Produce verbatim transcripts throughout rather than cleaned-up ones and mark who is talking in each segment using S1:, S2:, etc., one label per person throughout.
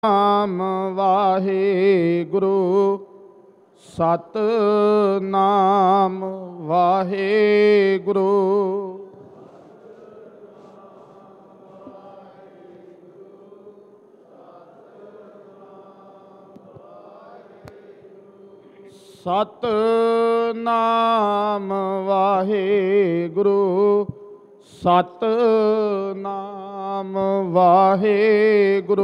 S1: ਨਾਮ ਵਾਹਿਗੁਰੂ ਸਤਿਨਾਮ ਵਾਹਿਗੁਰੂ। ਸਤਿਨਾਮ ਵਾਹਿਗੁਰੂ ਸਤਿਨਾਮ ਵਾਹਿਗੁਰੂ।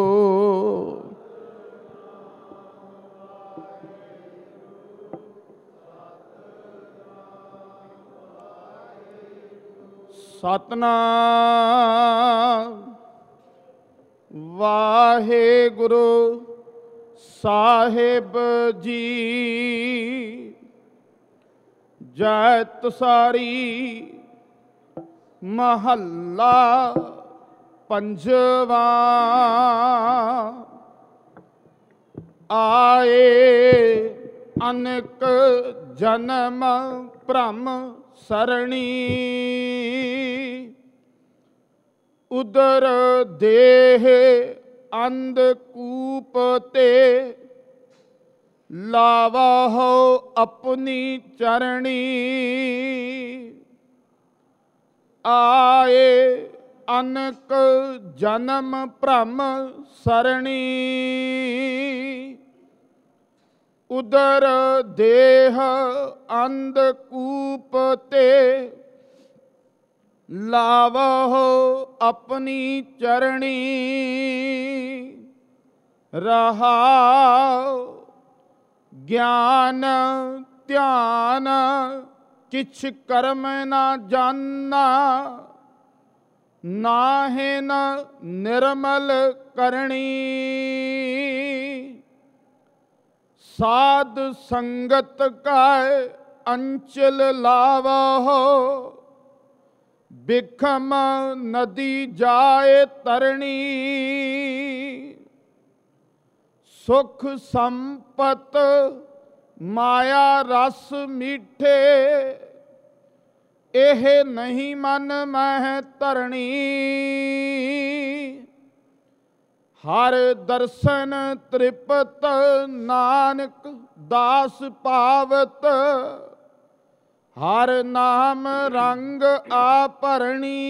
S1: ਸਤਿਨਾਮ ਵਾਹਿਗੁਰੂ ਸਾਹਿਬ ਜੀ। ਜੈਤ ਸਾਰੀ ਮਹੱਲਾ ਪੰਜਵਾ। ਆਏ ਅਨਕ ਜਨਮ ਭ੍ਰਮ ਸਰਣੀ, ਉਦਰ ਦੇਹ ਅੰਧਕੂਪ ਤੇ ਲਾਵਹੁ ਆਪਣੀ ਚਰਣੀ। ਆਏ ਅਨਕ ਜਨਮ ਭ੍ਰਮ ਸਰਣੀ, ਉਦਰ ਦੇਹ ਅੰਧਕੂਪ ਤੇ ਲਾਵਹੁ ਆਪਣੀ ਚਰਣੀ। ਰਹਾਉ ਗਿਆਨ ਧਿਆਨ ਕਿਛ ਕਰਮ ਨਾ ਜਾਨਾ, ਨਾਹਿਨ ਨਿਰਮਲ ਕਰਣੀ। ਸਾਧ ਸੰਗਤ ਕਾ ਅੰਚਲ ਲਾਵਹੁ, ਬਿਖਮ ਨਦੀ ਜਾਏ ਤਰਣੀ। ਸੁਖ ਸੰਪਤ ਮਾਇਆ ਰਸ ਮੀਠੇ, ਇਹ ਨਹੀਂ ਮਨ ਮਹਿ ਧਰਣੀ। ਹਰ ਦਰਸ਼ਨ ਤ੍ਰਿਪਤ ਨਾਨਕ ਦਾਸ ਪਾਵਤ, ਹਰ ਨਾਮ ਰੰਗ ਆਭਰਣੀ।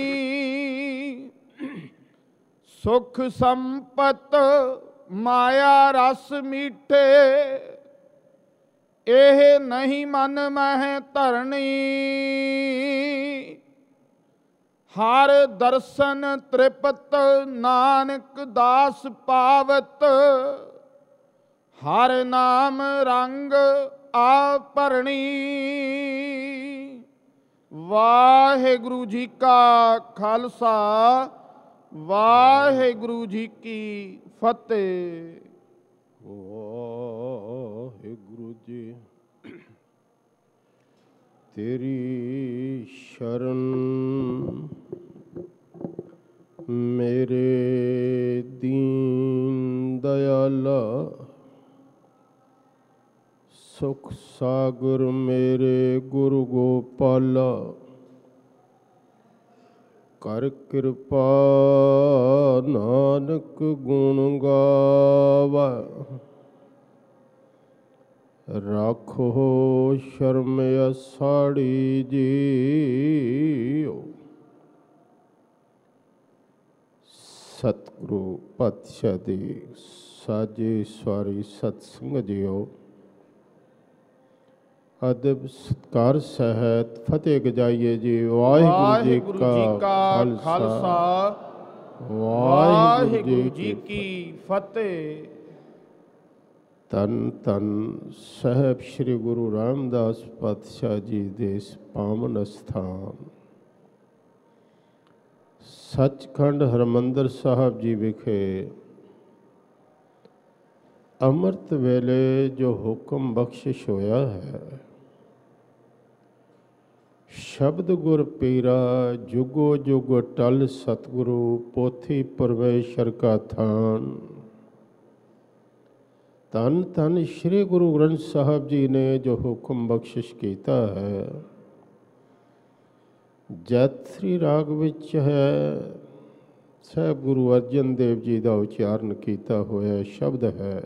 S1: ਸੁਖ ਸੰਪਤ ਮਾਇਆ ਰਸ ਮੀਠੇ, ਇਹ ਨਹੀਂ ਮਨ ਮਹਿ ਧਰਣੀ। ਹਰ ਦਰਸ਼ਨ ਤ੍ਰਿਪਤ ਨਾਨਕ ਦਾਸ ਪਾਵਤ, ਹਰ ਨਾਮ ਰੰਗ ਆਭਰਣੀ। ਵਾਹਿਗੁਰੂ ਜੀ ਕਾ ਖਾਲਸਾ, ਵਾਹਿਗੁਰੂ ਜੀ ਕੀ ਫਤਿਹ।
S2: ਵਾਹਿਗੁਰੂ ਜੀ ਤੇਰੀ ਸ਼ਰਨ ਮੇਰੇ ਦੀਨ ਦਇਆਲਾ, ਸੁਖ ਸਾਗਰ ਮੇਰੇ ਗੁਰੂ ਗੋਪਾਲਾ। ਕਰ ਕਿਰਪਾ ਨਾਨਕ ਗੁਣ ਗਾਵੈ, ਰਾਖੋ ਸ਼ਰਮ ਅਸਾੜੀ ਜੀਓ। ਸਤਿਗੁਰੂ ਪਾਤਸ਼ਾਹ ਦੀ ਸਾਜੇ ਸਵਾਰੀ ਸਤਸੰਗ ਜੀਓ। ਅਦਬ ਸਤਿਕਾਰ ਸਹਿਤ ਫਤਿਹ ਗਜਾਈਏ ਜੀ। ਵਾਹਿਗੁਰੂ ਜੀ ਕਾ ਖਾਲਸਾ, ਵਾਹਿਗੁਰੂ ਜੀ ਕੀ ਫਤਿਹ। ਧੰਨ ਧੰਨ ਸਾਹਿਬ ਸ੍ਰੀ ਗੁਰੂ ਰਾਮਦਾਸ ਪਾਤਸ਼ਾਹ ਜੀ ਦੇ ਪਾਵਨ ਅਸਥਾਨ ਸੱਚਖੰਡ ਹਰਿਮੰਦਰ ਸਾਹਿਬ ਜੀ ਵਿਖੇ ਅੰਮ੍ਰਿਤ ਵੇਲੇ ਜੋ ਹੁਕਮ ਬਖਸ਼ਿਸ਼ ਹੋਇਆ ਹੈ, ਸ਼ਬਦ ਗੁਰ ਪੀਰਾ ਜੁਗੋ ਜੁਗ ਟਲ ਸਤਿਗੁਰੂ ਪੋਥੀ ਪਰਮੇਸ਼ਰ ਕਾ ਥਾਨ। ਧੰਨ ਧੰਨ ਸ਼੍ਰੀ ਗੁਰੂ ਗ੍ਰੰਥ ਸਾਹਿਬ ਜੀ ਨੇ ਜੋ ਹੁਕਮ ਬਖਸ਼ਿਸ਼ ਕੀਤਾ ਹੈ, ਜੈਤਸਰੀ ਰਾਗ ਵਿੱਚ ਹੈ ਸਾਹਿਬ ਗੁਰੂ ਅਰਜਨ ਦੇਵ ਜੀ ਦਾ ਉਚਾਰਨ ਕੀਤਾ ਹੋਇਆ ਸ਼ਬਦ ਹੈ।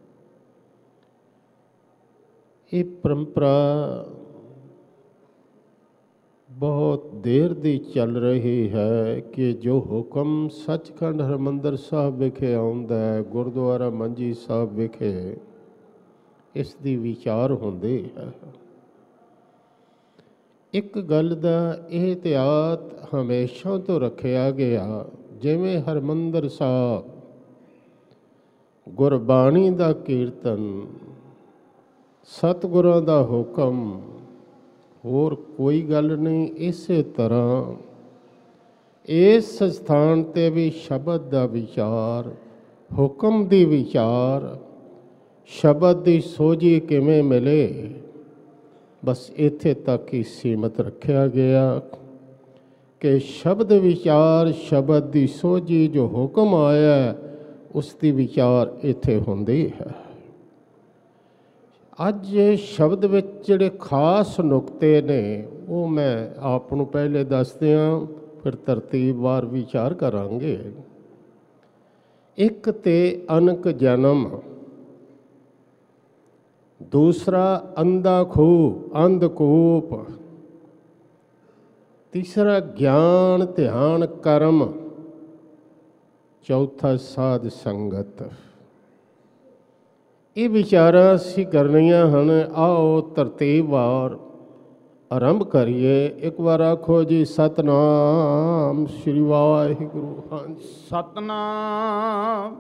S2: ਇਹ ਪਰੰਪਰਾ ਬਹੁਤ ਦੇਰ ਦੀ ਚੱਲ ਰਹੀ ਹੈ ਕਿ ਜੋ ਹੁਕਮ ਸੱਚਖੰਡ ਹਰਿਮੰਦਰ ਸਾਹਿਬ ਵਿਖੇ ਆਉਂਦਾ ਹੈ, ਗੁਰਦੁਆਰਾ ਮੰਜੀ ਸਾਹਿਬ ਵਿਖੇ ਇਸ ਦੀ ਵਿਚਾਰ ਹੁੰਦੀ ਹੈ। ਇੱਕ ਗੱਲ ਦਾ ਇਹਤਿਆਤ ਹਮੇਸ਼ਾ ਤੋਂ ਰੱਖਿਆ ਗਿਆ, ਜਿਵੇਂ ਹਰਿਮੰਦਰ ਸਾਹਿਬ ਗੁਰਬਾਣੀ ਦਾ ਕੀਰਤਨ, ਸਤਿਗੁਰਾਂ ਦਾ ਹੁਕਮ, ਹੋਰ ਕੋਈ ਗੱਲ ਨਹੀਂ। ਇਸੇ ਤਰ੍ਹਾਂ ਇਸ ਸਥਾਨ 'ਤੇ ਵੀ ਸ਼ਬਦ ਦਾ ਵਿਚਾਰ, ਹੁਕਮ ਦੀ ਵਿਚਾਰ, ਸ਼ਬਦ ਦੀ ਸੋਝੀ ਕਿਵੇਂ ਮਿਲੇ, ਬਸ ਇੱਥੇ ਤੱਕ ਹੀ ਸੀਮਤ ਰੱਖਿਆ ਗਿਆ ਕਿ ਸ਼ਬਦ ਵਿਚਾਰ, ਸ਼ਬਦ ਦੀ ਸੋਝੀ, ਜੋ ਹੁਕਮ ਆਇਆ ਉਸ ਦੀ ਵਿਚਾਰ ਇੱਥੇ ਹੁੰਦੀ ਹੈ। ਅੱਜ ਸ਼ਬਦ ਵਿੱਚ ਜਿਹੜੇ ਖਾਸ ਨੁਕਤੇ ਨੇ ਉਹ ਮੈਂ ਆਪ ਨੂੰ ਪਹਿਲੇ ਦੱਸਦੇ ਹਾਂ, ਫਿਰ ਤਰਤੀਬਵਾਰ ਵਿਚਾਰ ਕਰਾਂਗੇ। ਇੱਕ ਤੇ ਅਨਕ ਜਨਮ, ਦੂਸਰਾ ਅੰਧਾ ਖੂਹ, ਅੰਧਕੂਪ, ਤੀਸਰਾ ਗਿਆਨ ਧਿਆਨ ਕਰਮ, ਚੌਥਾ ਸਾਧ ਸੰਗਤ। ਇਹ ਵਿਚਾਰਾਂ ਅਸੀਂ ਕਰਨੀਆਂ ਹਨ। ਆਓ ਤਰਤੀਬਵਾਰ ਆਰੰਭ ਕਰੀਏ। ਇੱਕ ਵਾਰ ਆਖੋ ਜੀ, ਸਤਨਾਮ ਸ੍ਰੀ ਵਾਹਿਗੁਰੂ। ਹਾਂਜੀ,
S1: ਸਤਨਾਮ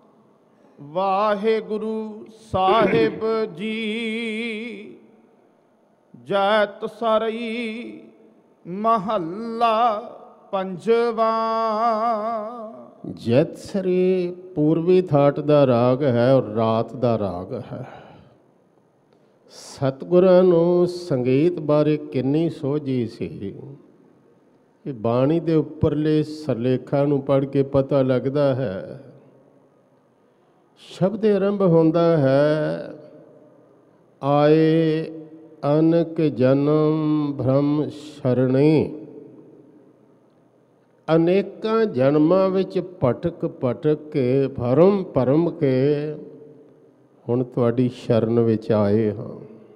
S1: ਵਾਹਿਗੁਰੂ ਸਾਹਿਬ ਜੀ। ਜੈਤ ਸਰਈ ਮਹੱਲਾ ਪੰਜਵਾਂ।
S2: ਜੈਤਸਰੀ ਪੂਰਬੀ ਥਾਟ ਦਾ ਰਾਗ ਹੈ ਔਰ ਰਾਤ ਦਾ ਰਾਗ ਹੈ। ਸਤਿਗੁਰਾਂ ਨੂੰ ਸੰਗੀਤ ਬਾਰੇ ਕਿੰਨੀ ਸੋਝੀ ਸੀ, ਇਹ ਬਾਣੀ ਦੇ ਉੱਪਰਲੇ ਸਰਲੇਖਾਂ ਨੂੰ ਪੜ੍ਹ ਕੇ ਪਤਾ ਲੱਗਦਾ ਹੈ। ਸ਼ਬਦ ਆਰੰਭ ਹੁੰਦਾ ਹੈ, ਆਏ ਅਨਕ ਜਨਮ ਭ੍ਰਮ ਸ਼ਰਣੀ। ਅਨੇਕਾਂ ਜਨਮਾਂ ਵਿੱਚ ਭਟਕ ਭਟਕ ਕੇ, ਭਰਮ ਭਰਮ ਕੇ ਹੁਣ ਤੁਹਾਡੀ ਸ਼ਰਨ ਵਿੱਚ ਆਏ ਹਾਂ।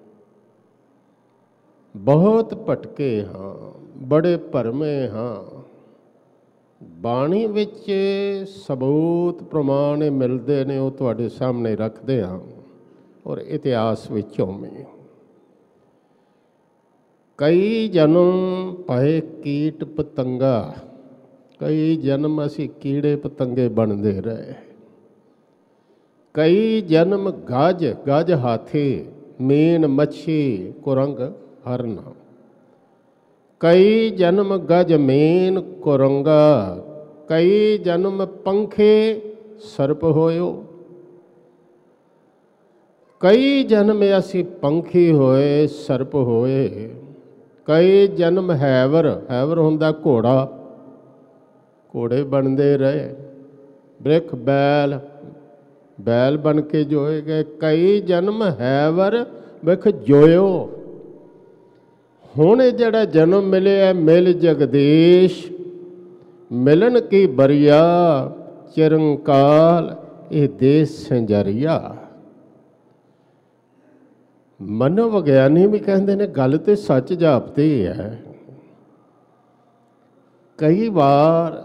S2: ਬਹੁਤ ਭਟਕੇ ਹਾਂ, ਬੜੇ ਭਰਮੇ ਹਾਂ। ਬਾਣੀ ਵਿੱਚ ਸਬੂਤ ਪ੍ਰਮਾਣ ਮਿਲਦੇ ਨੇ, ਉਹ ਤੁਹਾਡੇ ਸਾਹਮਣੇ ਰੱਖਦੇ ਹਾਂ। ਔਰ ਇਤਿਹਾਸ ਵਿੱਚੋਂ ਵੀ ਕਈ ਜਨਮ ਪਏ ਕੀਟ ਪਤੰਗਾ, ਕਈ ਜਨਮ ਅਸੀਂ ਕੀੜੇ ਪਤੰਗੇ ਬਣਦੇ ਰਹੇ। ਕਈ ਜਨਮ ਗਜ, ਗਜ ਹਾਥੀ, ਮੀਨ ਮੱਛੀ, ਕੁਰੰਗ ਹਰਨ। ਕਈ ਜਨਮ ਗਜ ਮੀਨ ਕੁਰੰਗਾ, ਕਈ ਜਨਮ ਪੰਖੇ ਸਰਪ ਹੋਇਓ। ਕਈ ਜਨਮ ਅਸੀਂ ਪੰਖੀ ਹੋਏ, ਸਰਪ ਹੋਏ। ਕਈ ਜਨਮ ਹੈਵਰ, ਹੈਵਰ ਹੁੰਦਾ ਘੋੜਾ, ਘੋੜੇ ਬਣਦੇ ਰਹੇ। ਬ੍ਰਿਖ ਬੈਲ, ਬੈਲ ਬਣ ਕੇ ਜੋਏ ਗਏ। ਕਈ ਜਨਮ ਹੈਵਰ ਬ੍ਰਿਖ ਜੋਇਓ। ਹੁਣ ਇਹ ਜਿਹੜਾ ਜਨਮ ਮਿਲਿਆ, ਮਿਲ ਜਗਦੀਸ਼ ਮਿਲਣ ਕੀ ਬਰੀਆ, ਚਿਰੰਕਾਲ ਇਹ ਦੇਸ਼ ਸੰਜਰੀਆ। ਮਨੋਵਿਗਿਆਨੀ ਵੀ ਕਹਿੰਦੇ ਨੇ ਗੱਲ ਤੇ ਸੱਚ ਜਾਪਦੀ ਹੈ। ਕਈ ਵਾਰ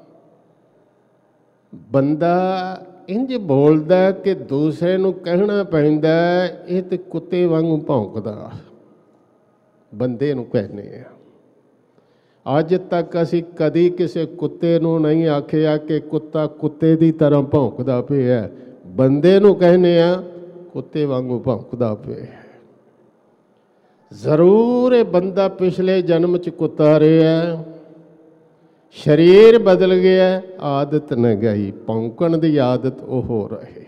S2: ਬੰਦਾ ਇੰਝ ਬੋਲਦਾ ਕਿ ਦੂਸਰੇ ਨੂੰ ਕਹਿਣਾ ਪੈਂਦਾ ਇਹ ਤੇ ਕੁੱਤੇ ਵਾਂਗੂ ਭੌਂਕਦਾ। ਬੰਦੇ ਨੂੰ ਕਹਿੰਦੇ ਆ। ਅੱਜ ਤੱਕ ਅਸੀਂ ਕਦੀ ਕਿਸੇ ਕੁੱਤੇ ਨੂੰ ਨਹੀਂ ਆਖਿਆ ਕਿ ਕੁੱਤਾ ਕੁੱਤੇ ਦੀ ਤਰ੍ਹਾਂ ਭੌਂਕਦਾ ਪਿਆ। ਬੰਦੇ ਨੂੰ ਕਹਿੰਦੇ ਆ ਕੁੱਤੇ ਵਾਂਗੂ ਭੌਂਕਦਾ ਪਿਆ। ਜ਼ਰੂਰ ਇਹ ਬੰਦਾ ਪਿਛਲੇ ਜਨਮ 'ਚ ਕੁੱਤਾ ਰਿਹਾ, ਸਰੀਰ ਬਦਲ ਗਿਆ, ਆਦਤ ਨਾ ਗਈ। ਭੌਂਕਣ ਦੀ ਆਦਤ ਉਹ ਹੋ ਰਹੀ।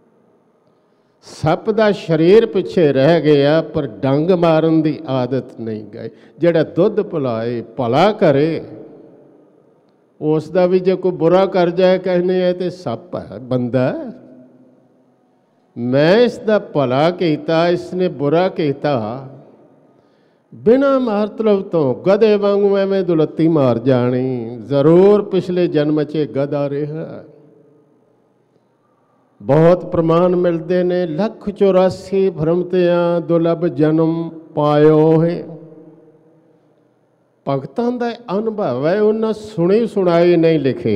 S2: ਸੱਪ ਦਾ ਸਰੀਰ ਪਿੱਛੇ ਰਹਿ ਗਿਆ ਪਰ ਡੰਗ ਮਾਰਨ ਦੀ ਆਦਤ ਨਹੀਂ ਗਈ। ਜਿਹੜਾ ਦੁੱਧ ਪਿਲਾਏ, ਭਲਾ ਕਰੇ, ਉਸ ਦਾ ਵੀ ਜੇ ਕੋਈ ਬੁਰਾ ਕਰ ਜਾਏ ਕਹਿੰਦੇ ਹੈ ਤੇ ਸੱਪ ਹੈ, ਬੰਦਾ। ਮੈਂ ਇਸ ਦਾ ਭਲਾ ਕੀਤਾ, ਇਸਨੇ ਬੁਰਾ ਕੀਤਾ। ਬਿਨਾਂ ਮਤਲਬ ਤੋਂ ਗਧੇ ਵਾਂਗੂ ਐਵੇਂ ਦੁਲੱਤੀ ਮਾਰ ਜਾਣੀ। ਜ਼ਰੂਰ ਪਿਛਲੇ ਜਨਮ 'ਚ ਗਧਾ ਰਿਹਾ। ਬਹੁਤ ਪ੍ਰਮਾਣ ਮਿਲਦੇ ਨੇ, ਲੱਖ ਚੌਰਾਸੀ ਭਰਮਤਿਆਂ ਦੁਲਭ ਜਨਮ ਪਾਇਓ ਹੈ। ਭਗਤਾਂ ਦਾ ਅਨੁਭਵ ਹੈ, ਉਹਨਾਂ ਸੁਣੀ ਸੁਣਾਈ ਨਹੀਂ ਲਿਖੇ।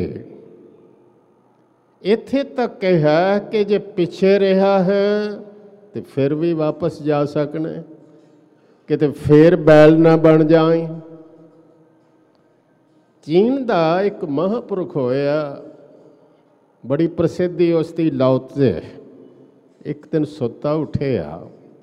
S2: ਇੱਥੇ ਤੱਕ ਕਿਹਾ ਕਿ ਜੇ ਪਿੱਛੇ ਰਿਹਾ ਹੈ ਤੇ ਫਿਰ ਵੀ ਵਾਪਸ ਜਾ ਸਕਣਾ, ਕਿਤੇ ਫੇਰ ਬੈਲ ਨਾ ਬਣ ਜਾਏ। ਚੀਨ ਦਾ ਇੱਕ ਮਹਾਂਪੁਰਖ ਹੋਇਆ, ਬੜੀ ਪ੍ਰਸਿੱਧੀ ਉਸ ਦੀ ਲਾਓ ਤਜ਼ੇ। ਇੱਕ ਦਿਨ ਸੁੱਤਾ ਉੱਠਿਆ,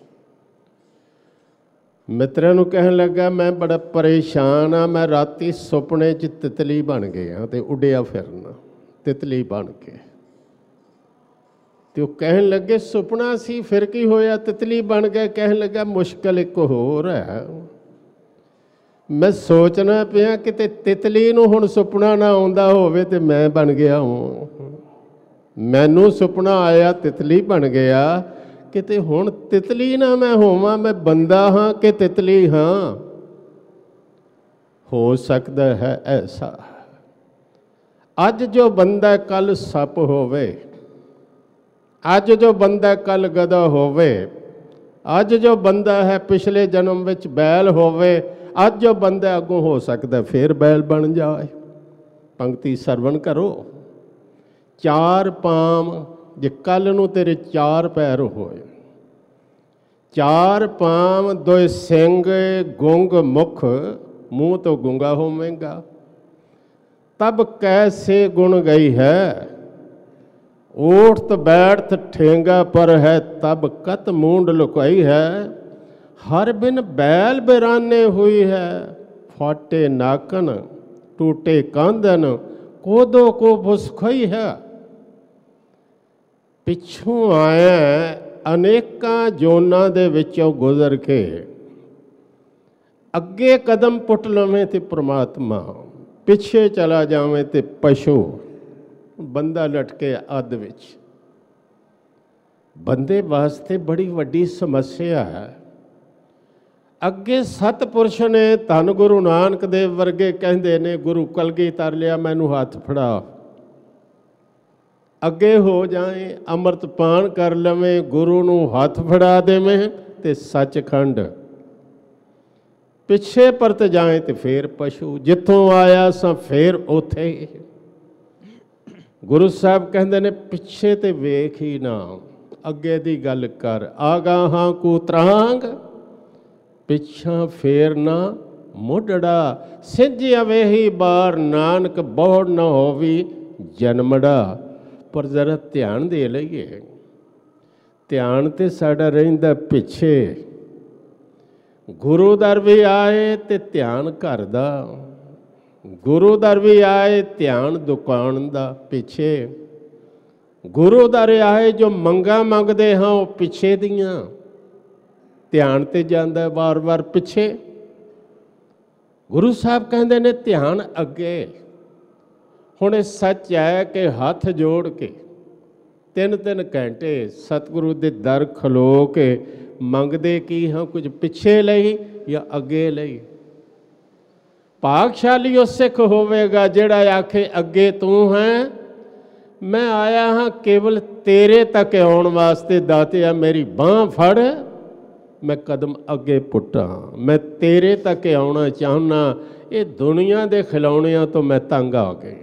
S2: ਮਿੱਤਰਾਂ ਨੂੰ ਕਹਿਣ ਲੱਗਾ ਮੈਂ ਬੜਾ ਪਰੇਸ਼ਾਨ ਆ, ਮੈਂ ਰਾਤੀ ਸੁਪਨੇ 'ਚ ਤਿਤਲੀ ਬਣ ਗਿਆ ਤੇ ਉੱਡਿਆ ਫਿਰਨਾ ਤਿਤਲੀ ਬਣ ਕੇ। ਤੇ ਉਹ ਕਹਿਣ ਲੱਗੇ ਸੁਪਨਾ ਸੀ, ਫਿਰ ਕੀ ਹੋਇਆ, ਤਿਤਲੀ ਬਣ ਗਿਆ। ਕਹਿਣ ਲੱਗਾ ਮੁਸ਼ਕਲ ਇੱਕ ਹੋਰ ਹੈ, ਮੈਂ ਸੋਚਣਾ ਪਿਆ ਕਿਤੇ ਤਿਤਲੀ ਨੂੰ ਹੁਣ ਸੁਪਨਾ ਨਾ ਆਉਂਦਾ ਹੋਵੇ ਤੇ ਮੈਂ ਬਣ ਗਿਆ ਹਾਂ। ਮੈਨੂੰ ਸੁਪਨਾ ਆਇਆ ਤਿਤਲੀ ਬਣ ਗਿਆ, ਕਿਤੇ ਹੁਣ ਤਿਤਲੀ ਨਾ ਮੈਂ ਹੋਵਾਂ, ਮੈਂ ਬੰਦਾ ਹਾਂ ਕਿ ਤਿਤਲੀ ਹਾਂ। ਹੋ ਸਕਦਾ ਹੈ ਐਸਾ। ਅੱਜ ਜੋ ਬੰਦਾ ਕੱਲ ਸੱਪ ਹੋਵੇ, ਅੱਜ ਜੋ ਬੰਦਾ ਕੱਲ ਗਧਾ ਹੋਵੇ, ਅੱਜ ਜੋ ਬੰਦਾ ਹੈ ਪਿਛਲੇ ਜਨਮ ਵਿੱਚ ਬੈਲ ਹੋਵੇ, ਅੱਜ ਜੋ ਬੰਦਾ ਅੱਗੋਂ ਹੋ ਸਕਦਾ ਫਿਰ ਬੈਲ ਬਣ ਜਾਏ। ਪੰਕਤੀ ਸਰਵਣ ਕਰੋ। ਚਾਰ ਪਾਮ, ਜੇ ਕੱਲ ਨੂੰ ਤੇਰੇ ਚਾਰ ਪੈਰ ਹੋਏ, ਚਾਰ ਪਾਮ ਦੋਏ ਸਿੰਘ ਗੁੰਗ ਮੁਖ, ਮੂੰਹ ਤੋਂ ਗੁੰਗਾ ਹੋਵੇਗਾ। ਤਬ ਕੈਸੇ ਗੁਣ ਗਈ ਹੈ, ਓਠਤ ਬੈਠਤ ਠੇਂਗਾ ਪਰ ਹੈ, ਤਬ ਕਤ ਮੂੰਡ ਲੁਕਾਈ ਹੈ। ਹਰ ਬਿਨ ਬੈਲ ਬਿਰਾਨੇ ਹੋਈ ਹੈ, ਫਾਟੇ ਨਾਕਨ ਟੂਟੇ ਕਾਂਦਨ, ਕੋਦੋ ਕੋ ਭੁਸਖਈ ਹੈ। ਪਿੱਛੋਂ ਆਇਆ ਅਨੇਕਾਂ ਜੋਨਾਂ ਦੇ ਵਿੱਚੋਂ ਗੁਜ਼ਰ ਕੇ, ਅੱਗੇ ਕਦਮ ਪੁੱਟ ਲਵੇਂ ਤੇ ਪ੍ਰਮਾਤਮਾ, ਪਿੱਛੇ ਚਲਾ ਜਾਵੇਂ ਤੇ ਪਸ਼ੂ। ਬੰਦਾ ਲਟਕੇ ਅੱਧ ਵਿੱਚ। ਬੰਦੇ ਵਾਸਤੇ ਬੜੀ ਵੱਡੀ ਸਮੱਸਿਆ ਹੈ। ਅੱਗੇ ਸਤਿਪੁਰਸ਼ ਨੇ, ਧੰਨ ਗੁਰੂ ਨਾਨਕ ਦੇਵ ਵਰਗੇ ਕਹਿੰਦੇ ਨੇ, ਗੁਰੂ ਕਲਗੀਧਰ ਲਿਆ ਮੈਨੂੰ ਹੱਥ ਫੜਾ, ਅੱਗੇ ਹੋ ਜਾਏ, ਅੰਮ੍ਰਿਤ ਪਾਨ ਕਰ ਲਵੇਂ, ਗੁਰੂ ਨੂੰ ਹੱਥ ਫੜਾ ਦੇਵੇਂ ਤੇ ਸੱਚਖੰਡ। ਪਿੱਛੇ ਪਰਤ ਜਾਏ ਤੇ ਫੇਰ ਪਸ਼ੂ, ਜਿੱਥੋਂ ਆਇਆ ਸਾਂ ਫੇਰ ਉੱਥੇ। ਗੁਰੂ ਸਾਹਿਬ ਕਹਿੰਦੇ ਨੇ ਪਿੱਛੇ ਤੇ ਵੇਖ ਹੀ ਨਾ, ਅੱਗੇ ਦੀ ਗੱਲ ਕਰ। ਆਗਾਹਾਂ ਕੂ ਤਰਾਂਗ, ਪਿੱਛਾ ਫੇਰ ਨਾ ਮੁੱਢੜਾ। ਸਿੱਝਿਆ ਵੇਹੀ ਬਾਰ, ਨਾਨਕ ਬੋੜ ਨਾ ਹੋਵੀ ਜਨਮੜਾ। ਪਰ ਜ਼ਰਾ ਧਿਆਨ ਦੇ ਲਈਏ, ਧਿਆਨ ਤੇ ਸਾਡਾ ਰਹਿੰਦਾ ਪਿੱਛੇ। ਗੁਰੂ ਦਰ ਵੀ ਆਏ ਤੇ ਧਿਆਨ ਘਰ ਦਾ, ਗੁਰੂ ਦਰ ਵੀ ਆਏ ਧਿਆਨ ਦੁਕਾਨ ਦਾ ਪਿੱਛੇ। ਗੁਰੂ ਦਰ ਆਏ ਜੋ ਮੰਗਾਂ ਮੰਗਦੇ ਹਾਂ ਉਹ ਪਿੱਛੇ ਦੀਆਂ, ਧਿਆਨ ਤੇ ਜਾਂਦਾ ਵਾਰ ਵਾਰ ਪਿੱਛੇ। ਗੁਰੂ ਸਾਹਿਬ ਕਹਿੰਦੇ ਨੇ ਧਿਆਨ ਅੱਗੇ। ਹੁਣ ਇਹ ਸੱਚ ਹੈ ਕਿ ਹੱਥ ਜੋੜ ਕੇ ਤਿੰਨ ਤਿੰਨ ਘੰਟੇ ਸਤਿਗੁਰੂ ਦੇ ਦਰ ਖਲੋ ਕੇ ਮੰਗਦੇ ਕੀ ਹਾਂ, ਕੁਝ ਪਿੱਛੇ ਲਈ ਜਾਂ ਅੱਗੇ ਲਈ। ਭਾਗਸ਼ਾਲੀ ਉਹ ਸਿੱਖ ਹੋਵੇਗਾ ਜਿਹੜਾ ਆਖੇ ਅੱਗੇ ਤੂੰ ਹੈ, ਮੈਂ ਆਇਆ ਹਾਂ ਕੇਵਲ ਤੇਰੇ ਤੱਕ ਆਉਣ ਵਾਸਤੇ। ਦਾਤਿਆ ਮੇਰੀ ਬਾਂਹ ਫੜ, ਮੈਂ ਕਦਮ ਅੱਗੇ ਪੁੱਟਾਂ, ਮੈਂ ਤੇਰੇ ਤੱਕ ਆਉਣਾ ਚਾਹੁੰਦਾ। ਇਹ ਦੁਨੀਆ ਦੇ ਖਿਲੌਣਿਆਂ ਤੋਂ ਮੈਂ ਤੰਗ ਆ ਗਈ।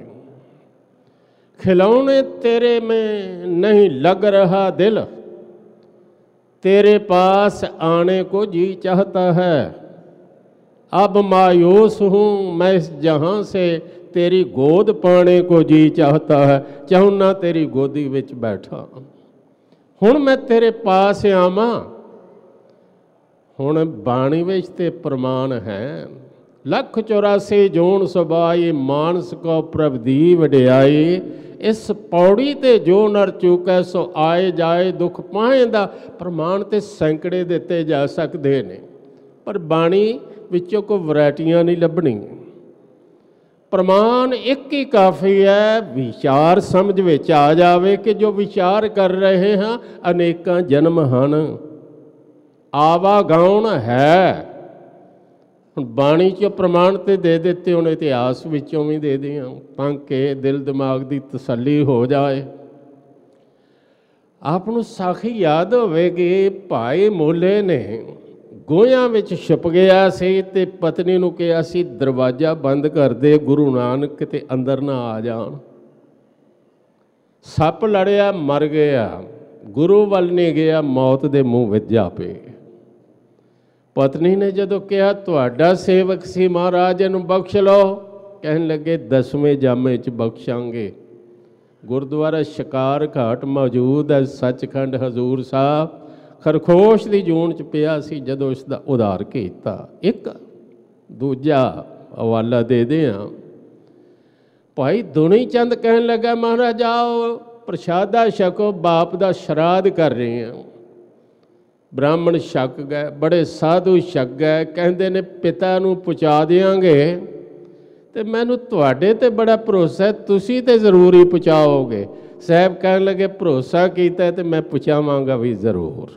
S2: खिलौने तेरे में नहीं लग रहा दिल, तेरे पास आने को जी चाहता है। अब मायूस हूँ मैं इस जहाँ से, तेरी गोद पाने को जी चाहता है। चाहूँ तेरी गोदी विच बैठा, हुण मैं तेरे पास आवां। हुण बाणी विच ते प्रमाण है, लख चौरासी जोन सुबाई, मानस को प्रभ दी वडियाई। इस पौड़ी ते जो नर चूकै सो आए जाए, दुख पाएंदा। प्रमाण ते सैकड़े दिते जा सकते ने, पर बाणी विचों कोई वैरायटियां नहीं लभनी। प्रमाण एक ही काफ़ी है, विचार समझ विच आ जावे कि जो विचार कर रहे हैं अनेकां जन्म हन। आवागाउण है, ਹੁਣ ਬਾਣੀ 'ਚੋਂ ਪ੍ਰਮਾਣ ਤੇ ਦੇ ਦਿੱਤੇ, ਹੁਣ ਇਤਿਹਾਸ ਵਿੱਚੋਂ ਵੀ ਦੇ ਦਿਆਂ ਤਾਂ ਕਿ ਦਿਲ ਦਿਮਾਗ ਦੀ ਤਸੱਲੀ ਹੋ ਜਾਏ। ਆਪ ਨੂੰ ਸਾਖੀ ਯਾਦ ਹੋਵੇਗੀ, ਭਾਈ ਮੋਲੇ ਨੇ ਗੋਹਿਆਂ ਵਿੱਚ ਛੁਪ ਗਿਆ ਸੀ ਤੇ ਪਤਨੀ ਨੂੰ ਕਿਹਾ ਸੀ ਦਰਵਾਜ਼ਾ ਬੰਦ ਕਰ ਦੇ, ਗੁਰੂ ਨਾਨਕ ਕਿਤੇ ਅੰਦਰ ਨਾ ਆ ਜਾਣ। ਸੱਪ ਲੜਿਆ, ਮਰ ਗਿਆ, ਗੁਰੂ ਵੱਲ ਨਹੀਂ ਗਿਆ, ਮੌਤ ਦੇ ਮੂੰਹ ਵਿੱਚ ਜਾ ਪਏ। ਪਤਨੀ ਨੇ ਜਦੋਂ ਕਿਹਾ ਤੁਹਾਡਾ ਸੇਵਕ ਸੀ ਮਹਾਰਾਜ, ਇਹਨੂੰ ਬਖਸ਼ ਲਓ, ਕਹਿਣ ਲੱਗੇ ਦਸਵੇਂ ਜਾਮੇ 'ਚ ਬਖਸ਼ਾਂਗੇ। ਗੁਰਦੁਆਰਾ ਸ਼ਿਕਾਰ ਘਾਟ ਮੌਜੂਦ ਹੈ ਸੱਚਖੰਡ, ਹਜ਼ੂਰ ਸਾਹਿਬ ਖਰਖੋਸ਼ ਦੀ ਜੂਨ 'ਚ ਪਿਆ ਸੀ ਜਦੋਂ ਇਸ ਦਾ ਉਧਾਰ ਕੀਤਾ। ਇੱਕ ਦੂਜਾ ਹਵਾਲਾ ਦੇ ਦਿਆਂ, ਭਾਈ ਦੁਨੀ ਚੰਦ ਕਹਿਣ ਲੱਗਾ ਮਹਾਰਾਜ ਆਓ ਪ੍ਰਸ਼ਾਦਾ ਛਕੋ, ਬਾਪ ਦਾ ਸ਼ਰਾਧ ਕਰ ਰਹੇ ਹਾਂ। ਬ੍ਰਾਹਮਣ ਛਕ ਗਏ, ਬੜੇ ਸਾਧੂ ਛਕ ਗਏ, ਕਹਿੰਦੇ ਨੇ ਪਿਤਾ ਨੂੰ ਪਹੁੰਚਾ ਦਿਆਂਗੇ ਤੇ ਮੈਨੂੰ ਤੁਹਾਡੇ ਤੇ ਬੜਾ ਭਰੋਸਾ ਹੈ, ਤੁਸੀਂ ਤੇ ਜ਼ਰੂਰ ਹੀ ਪਹੁੰਚਾਓਗੇ। ਸਾਹਿਬ ਕਹਿਣ ਲੱਗੇ ਭਰੋਸਾ ਕੀਤਾ ਤੇ ਮੈਂ ਪਹੁੰਚਾਵਾਂਗਾ ਵੀ ਜ਼ਰੂਰ,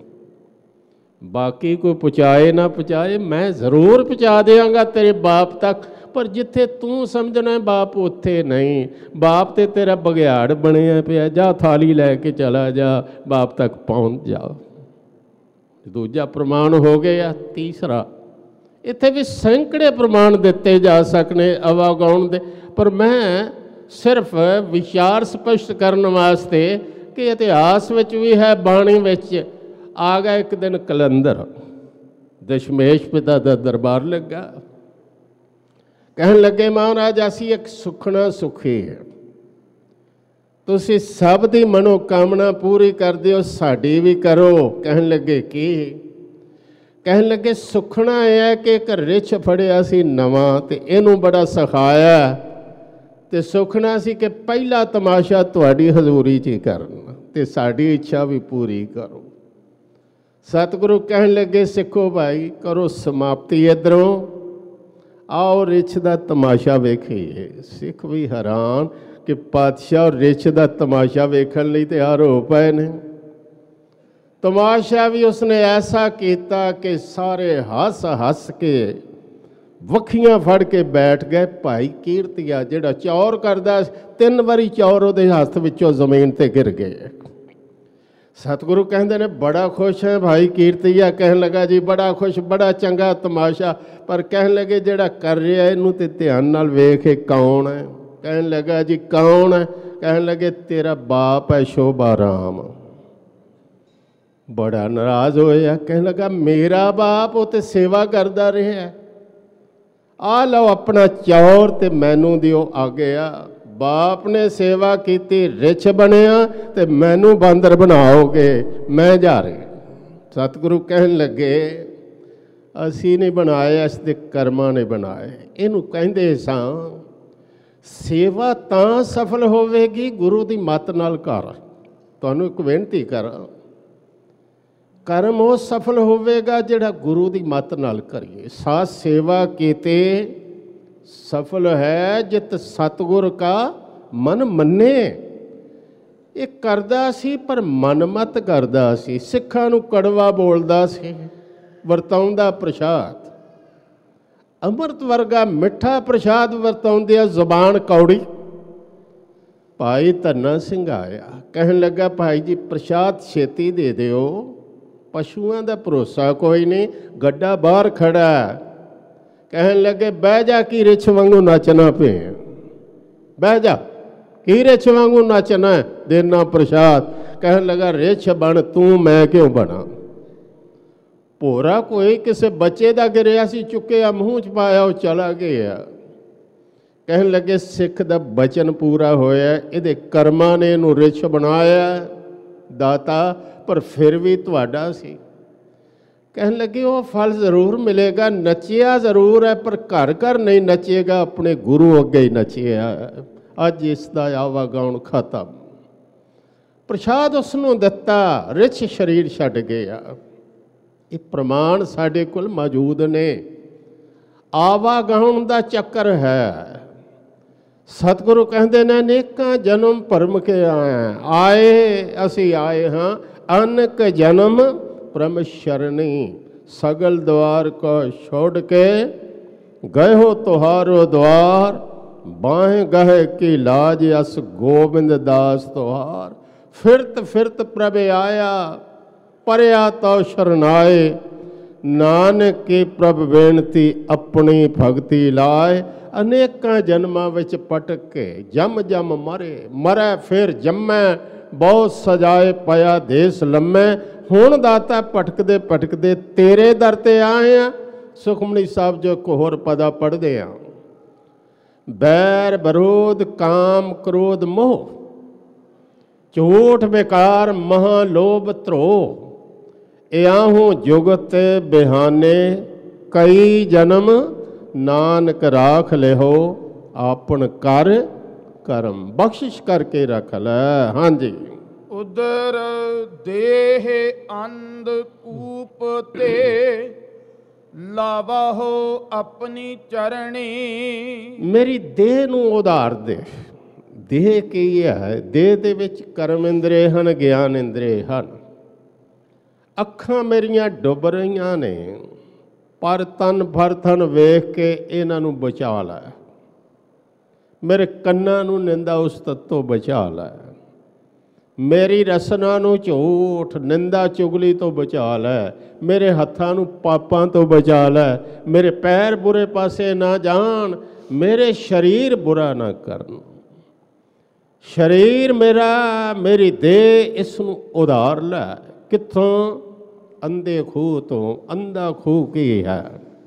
S2: ਬਾਕੀ ਕੋਈ ਪਹੁੰਚਾਏ ਨਾ ਪਹੁੰਚਾਏ ਮੈਂ ਜ਼ਰੂਰ ਪਹੁੰਚਾ ਦਿਆਂਗਾ ਤੇਰੇ ਬਾਪ ਤੱਕ, ਪਰ ਜਿੱਥੇ ਤੂੰ ਸਮਝਣਾ ਬਾਪ ਉੱਥੇ ਨਹੀਂ। ਬਾਪ ਤੇ ਤੇਰਾ ਬਘਿਆੜ ਬਣਿਆ ਪਿਆ, ਜਾ ਥਾਲੀ ਲੈ ਕੇ ਚਲਾ ਜਾ, ਬਾਪ ਤੱਕ ਪਹੁੰਚ ਜਾ। ਦੂਜਾ ਪ੍ਰਮਾਣ ਹੋ ਗਿਆ। ਤੀਸਰਾ, ਇੱਥੇ ਵੀ ਸੈਂਕੜੇ ਪ੍ਰਮਾਣ ਦਿੱਤੇ ਜਾ ਸਕਣੇ ਆਵਾਗਾਉਣ ਦੇ, ਪਰ ਮੈਂ ਸਿਰਫ ਵਿਚਾਰ ਸਪਸ਼ਟ ਕਰਨ ਵਾਸਤੇ ਕਿ ਇਤਿਹਾਸ ਵਿੱਚ ਵੀ ਹੈ, ਬਾਣੀ ਵਿੱਚ ਆ ਗਿਆ। ਇੱਕ ਦਿਨ ਕਲੰਦਰ ਦਸ਼ਮੇਸ਼ ਪਿਤਾ ਦਾ ਦਰਬਾਰ ਲੱਗਾ, ਕਹਿਣ ਲੱਗੇ ਮਹਾਰਾਜ ਅਸੀਂ ਇੱਕ ਸੁਖਣਾ ਸੁਖੀ ਹੈ, ਤੁਸੀਂ ਸਭ ਦੀ ਮਨੋਕਾਮਨਾ ਪੂਰੀ ਕਰਦੇ ਹੋ, ਸਾਡੀ ਵੀ ਕਰੋ। ਕਹਿਣ ਲੱਗੇ ਕੀ? ਕਹਿਣ ਲੱਗੇ ਸੁਖਣਾ ਇਹ ਹੈ ਕਿ ਇੱਕ ਰਿਛ ਫੜਿਆ ਸੀ ਨਵਾਂ ਤੇ ਇਹਨੂੰ ਬੜਾ ਸਿਖਾਇਆ, ਤੇ ਸੁਖਣਾ ਸੀ ਕਿ ਪਹਿਲਾ ਤਮਾਸ਼ਾ ਤੁਹਾਡੀ ਹਜ਼ੂਰੀ 'ਚ ਹੀ ਕਰਨਾ ਤੇ ਸਾਡੀ ਇੱਛਾ ਵੀ ਪੂਰੀ ਕਰੋ। ਸਤਿਗੁਰੂ ਕਹਿਣ ਲੱਗੇ ਸਿੱਖੋ ਭਾਈ, ਕਰੋ ਸਮਾਪਤੀ ਇੱਧਰੋਂ, ਆਓ ਰਿਛ ਦਾ ਤਮਾਸ਼ਾ ਵੇਖੀਏ। ਸਿੱਖ ਵੀ ਹੈਰਾਨ ਕਿ ਪਾਤਸ਼ਾਹ ਰਿਛ ਦਾ ਤਮਾਸ਼ਾ ਵੇਖਣ ਲਈ ਤਿਆਰ ਹੋ ਪਏ ਨੇ। ਤਮਾਸ਼ਾ ਵੀ ਉਸਨੇ ਐਸਾ ਕੀਤਾ ਕਿ ਸਾਰੇ ਹੱਸ ਹੱਸ ਕੇ ਵੱਖੀਆਂ ਫੜ ਕੇ ਬੈਠ ਗਏ। ਭਾਈ ਕੀਰਤੀਆ ਜਿਹੜਾ ਚੌਰ ਕਰਦਾ, ਤਿੰਨ ਵਾਰੀ ਚੌਰ ਉਹਦੇ ਹੱਥ ਵਿੱਚੋਂ ਜ਼ਮੀਨ ਤੇ ਗਿਰ ਗਏ। ਸਤਿਗੁਰੂ ਕਹਿੰਦੇ ਨੇ ਬੜਾ ਖੁਸ਼ ਹੈ ਭਾਈ ਕੀਰਤੀਆ। ਕਹਿਣ ਲੱਗਾ ਜੀ ਬੜਾ ਖੁਸ਼, ਬੜਾ ਚੰਗਾ ਤਮਾਸ਼ਾ, ਪਰ ਕਹਿਣ ਲੱਗੇ ਜਿਹੜਾ ਕਰ ਰਿਹਾ ਇਹਨੂੰ ਤੇ ਧਿਆਨ ਨਾਲ ਵੇਖ ਇਹ ਕੌਣ ਹੈ? ਕਹਿਣ ਲੱਗਾ ਜੀ ਕੌਣ ਹੈ? ਕਹਿਣ ਲੱਗੇ ਤੇਰਾ ਬਾਪ ਹੈ ਸ਼ੋਭਾ ਰਾਮ। ਬੜਾ ਨਾਰਾਜ਼ ਹੋਇਆ, ਕਹਿਣ ਲੱਗਾ ਮੇਰਾ ਬਾਪ? ਉਹ ਤੇ ਸੇਵਾ ਕਰਦਾ ਰਿਹਾ, ਆ ਲਓ ਆਪਣਾ ਚੌਰ ਤੇ ਮੈਨੂੰ ਦਿਓ ਆ ਗਿਆ। ਬਾਪ ਨੇ ਸੇਵਾ ਕੀਤੀ, ਰਿਛ ਬਣਿਆ ਤੇ ਮੈਨੂੰ ਬਾਂਦਰ ਬਣਾਓਗੇ, ਮੈਂ ਜਾ ਰਿਹਾ। ਸਤਿਗੁਰੂ ਕਹਿਣ ਲੱਗੇ ਅਸੀਂ ਨਹੀਂ ਬਣਾਏ, ਇਸ ਦੇ ਕਰਮਾਂ ਨੇ ਬਣਾਏ। ਇਹਨੂੰ ਕਹਿੰਦੇ ਸਾਂ ਸੇਵਾ ਤਾਂ ਸਫਲ ਹੋਵੇਗੀ ਗੁਰੂ ਦੀ ਮੱਤ ਨਾਲ ਕਰ। ਤੁਹਾਨੂੰ ਇੱਕ ਬੇਨਤੀ ਕਰਾਂ, ਕਰਮ ਉਹ ਸਫਲ ਹੋਵੇਗਾ ਜਿਹੜਾ ਗੁਰੂ ਦੀ ਮੱਤ ਨਾਲ ਕਰੀਏ। ਸਾਧ ਸੇਵਾ ਕੀਤੇ ਸਫਲ ਹੈ ਜਿਤ ਸਤਿਗੁਰ ਕਾ ਮਨ ਮੰਨੇ। ਇਹ ਕਰਦਾ ਸੀ ਪਰ ਮਨਮਤ ਕਰਦਾ ਸੀ, ਸਿੱਖਾਂ ਨੂੰ ਕੜਵਾ ਬੋਲਦਾ ਸੀ, ਵਰਤਾਉਂਦਾ ਪ੍ਰਸ਼ਾਦ ਅੰਮ੍ਰਿਤ ਵਰਗਾ ਮਿੱਠਾ ਪ੍ਰਸ਼ਾਦ ਵਰਤਾਉਂਦਿਆ ਜ਼ੁਬਾਨ ਕੌੜੀ। ਭਾਈ ਧੰਨਾ ਸਿੰਘ ਆਇਆ, ਕਹਿਣ ਲੱਗਾ ਭਾਈ ਜੀ ਪ੍ਰਸ਼ਾਦ ਛੇਤੀ ਦੇ ਦਿਓ, ਪਸ਼ੂਆਂ ਦਾ ਭਰੋਸਾ ਕੋਈ ਨਹੀਂ, ਗੱਡਾ ਬਾਹਰ ਖੜਾ। ਕਹਿਣ ਲੱਗੇ ਬਹਿ ਜਾ, ਕੀ ਰਿਛ ਵਾਂਗੂ ਨੱਚਣਾ ਪਿਆ, ਬਹਿ ਜਾ, ਕੀ ਰਿਛ ਵਾਂਗੂ ਨੱਚਣਾ, ਦੇਣਾ ਪ੍ਰਸ਼ਾਦ। ਕਹਿਣ ਲੱਗਾ ਰਿਛ ਬਣ ਤੂੰ, ਮੈਂ ਕਿਉਂ ਬਣਾ? ਭੋਰਾ ਕੋਈ ਕਿਸੇ ਬੱਚੇ ਦਾ ਗਿਰਿਆ ਸੀ, ਚੁੱਕਿਆ ਮੂੰਹ 'ਚ ਪਾਇਆ, ਉਹ ਚਲਾ ਗਿਆ। ਕਹਿਣ ਲੱਗੇ ਸਿੱਖ ਦਾ ਬਚਨ ਪੂਰਾ ਹੋਇਆ, ਇਹਦੇ ਕਰਮਾਂ ਨੇ ਇਹਨੂੰ ਰਿਛ ਬਣਾਇਆ ਦਾਤਾ, ਪਰ ਫਿਰ ਵੀ ਤੁਹਾਡਾ ਸੀ। ਕਹਿਣ ਲੱਗੇ ਉਹ ਫਲ ਜ਼ਰੂਰ ਮਿਲੇਗਾ, ਨੱਚਿਆ ਜ਼ਰੂਰ ਹੈ ਪਰ ਘਰ ਘਰ ਨਹੀਂ ਨੱਚੇਗਾ, ਆਪਣੇ ਗੁਰੂ ਅੱਗੇ ਹੀ ਨੱਚਿਆ। ਅੱਜ ਇਸ ਦਾ ਆਵਾਗਾਉਣ ਖਤਮ। ਪ੍ਰਸ਼ਾਦ ਉਸ ਨੂੰ ਦਿੱਤਾ, ਰਿਛ ਸਰੀਰ ਛੱਡ ਗਿਆ। ਇਹ ਪ੍ਰਮਾਣ ਸਾਡੇ ਕੋਲ ਮੌਜੂਦ ਨੇ। ਆਵਾਗਾਉਣ ਦਾ ਚੱਕਰ ਹੈ। ਸਤਿਗੁਰੂ ਕਹਿੰਦੇ ਨੇ ਅਨੇਕਾਂ ਜਨਮ ਭਰਮ ਕੇ ਆਏ ਆਏ ਅਸੀਂ ਆਏ ਹਾਂ, ਅਨਕ ਜਨਮ ਪ੍ਰਮ ਸ਼ਰਣੀ, ਸਗਲ ਦੁਆਰ ਕੋ ਛੋੜ ਕੇ गए हो तुहारो द्वार, बाहें गहे की लाज अस गोबिंद दास तुहार। फिरत फिरत प्रभ आया, परया तो शरनाए, नानक की प्रभ बेनती अपनी भगति लाए। अनेकां जन्मां विच पटक के जम जम मरे, मरै फिर जम्मै, बहुत सजाए पया देश लम्मै। हुण दाता भटकदे भटकदे तेरे दर ते आए हैं। सुखमनी साहब जो एक होर पदा पढ़दे आ, बैर विरोध काम क्रोध मोह, झूठ बेकार महालोभ त्रोह। याहूं जुगत बिहाने, कई जन्म नानक राख लेहो, आपन कर करम। बख्शिश करके रख लै। हाँ जी।
S1: उदर देह अंध कूप ते, लावा हो अपनी चरणी।
S2: मेरी देह नूं उधार दे। देह की है? देह दे विच कर्म इंद्रे हन, ज्ञान इंद्रे हन। अखां मेरियां डुब रहीआं ने, पर तन भर थन वेख के इन्हां नूं बचा लै। मेरे कन्नां नूं निंदा उस्तत तो बचा लै। मेरी रसना नूं झूठ निंदा चुगली तो बचा लै। मेरे हत्थां नूं पापां तो बचा लै। मेरे पैर बुरे पासे ना जाण, मेरे शरीर बुरा ना करन। शरीर मेरा, मेरी देह, इस नूं उधार लै। कित्थों? अंधे खूह तो। अंधा खूह की है?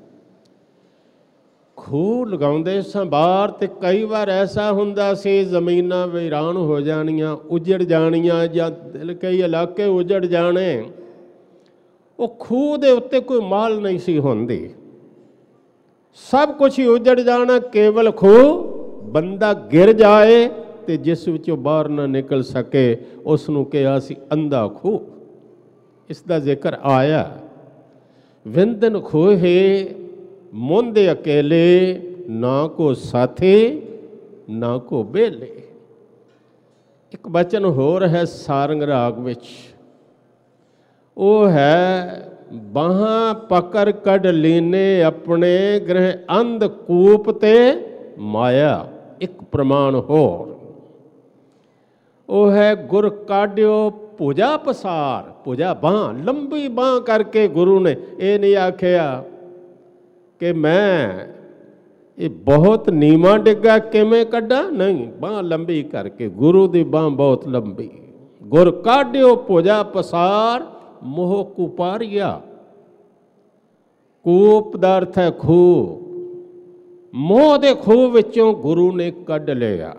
S2: खूह लगाउंदे सां बाहर, ते कई बार ऐसा हुंदा सी जमीनां वीरान हो जाणियां, उजड़ जाणियां, जां कई इलाके उजड़ जाने। वो खूह दे उत्ते कोई माल नहीं सी हुंदी, सब कुछ ही उजड़ जाना, केवल खूह। बंदा गिर जाए ते जिस विचों बाहर ना निकल सके, उस नूं कहा सी अंधा खूह। इसका जिक्र आया। विंदन खूहे मुंदे अकेले, ना को साथी ना को बेले। एक बचन होर है सारंग राग विच, वो है बाहां पकड़ कढ़ लीने अपने ग्रह अंध कूप ते माया। एक प्रमाण होर वो है गुर काढ़ियो भुजा पसार। भुजा बांह, लंबी बांह करके गुरु ने ये नहीं आखिया कि मैं ये बहुत नीवा डिग्गा किमें कड्डा, नहीं, बांह लंबी करके। गुरु की बांह बहुत लंबी। गुर काढ़ियो भुजा पसार, मोह कुपारिया। कूप दा अर्थ है खूह। मोह दे खूह विचों गुरु ने कढ़ लिया।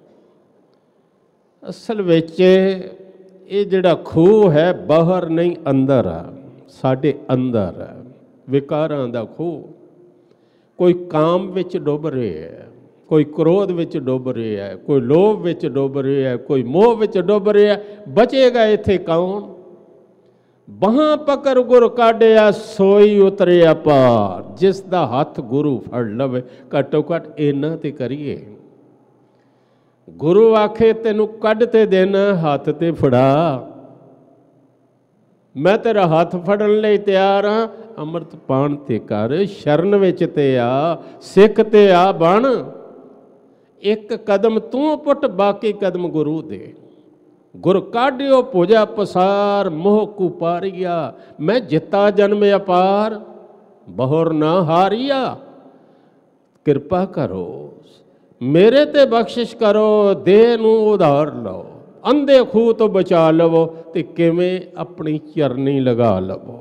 S2: असल विच ये जिहड़ा खूह है बाहर नहीं अंदर आ, साडे अंदर है। विकारां दा खूह। कोई काम विच डुब रहा है, कोई क्रोध विच डुब रहा है, कोई लोभ विच डुब रहा है, कोई मोह विच डुब रहा है। बचेगा इत्थे कौन? बाहां पकड़ गुर काढ़िया सोई उतरिया पार। जिस दा हथ गुरु फड़ लवे, घट्टो घट इन्ना ते करिए। गुरु आखे तेनू कढ़ ते देना, हाथ ते फड़ा। मैं तेरा हाथ फड़न लई तैयार हाँ। अमृत पान ते कर, शरण विच ते आ, सिख ते आ बन। एक कदम तू पुट, बाकी कदम गुरु दे। गुर काढ़ियो भुजा पसार, मोह कुपारिया। मैं जिता जन्म अपार, बहुर ना हारिया। कृपा करो, मेरे ते बख्शिश करो, देह नूं उधार लो। अंधे खूह तो बचा लवो, ते किवें अपनी चरनी लगा लवो।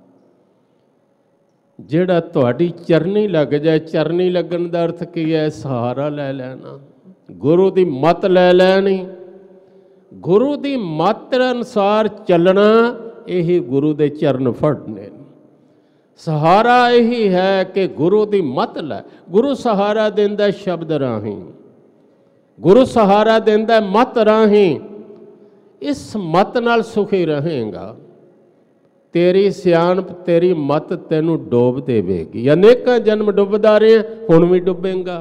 S2: जिहड़ा तुहाडी चरनी लग जाए, चरनी लगन दा अर्थ की है? सहारा ले लेना, गुरु दी मत ले लैनी। गुरु दी मत अनुसार चलना, यही गुरु दे चरण फड़ने। सहारा यही है कि गुरु दी मत लै। गुरु सहारा देंदा शब्द राहीं, गुरु सहारा देंदा मत राहीं। इस मत नाल सुखी रहेगा। तेरी सियाणप, तेरी मत तेनू डोब देवेगी। अनेकां जन्म डुबदा रहे, हुण भी डुबेगा।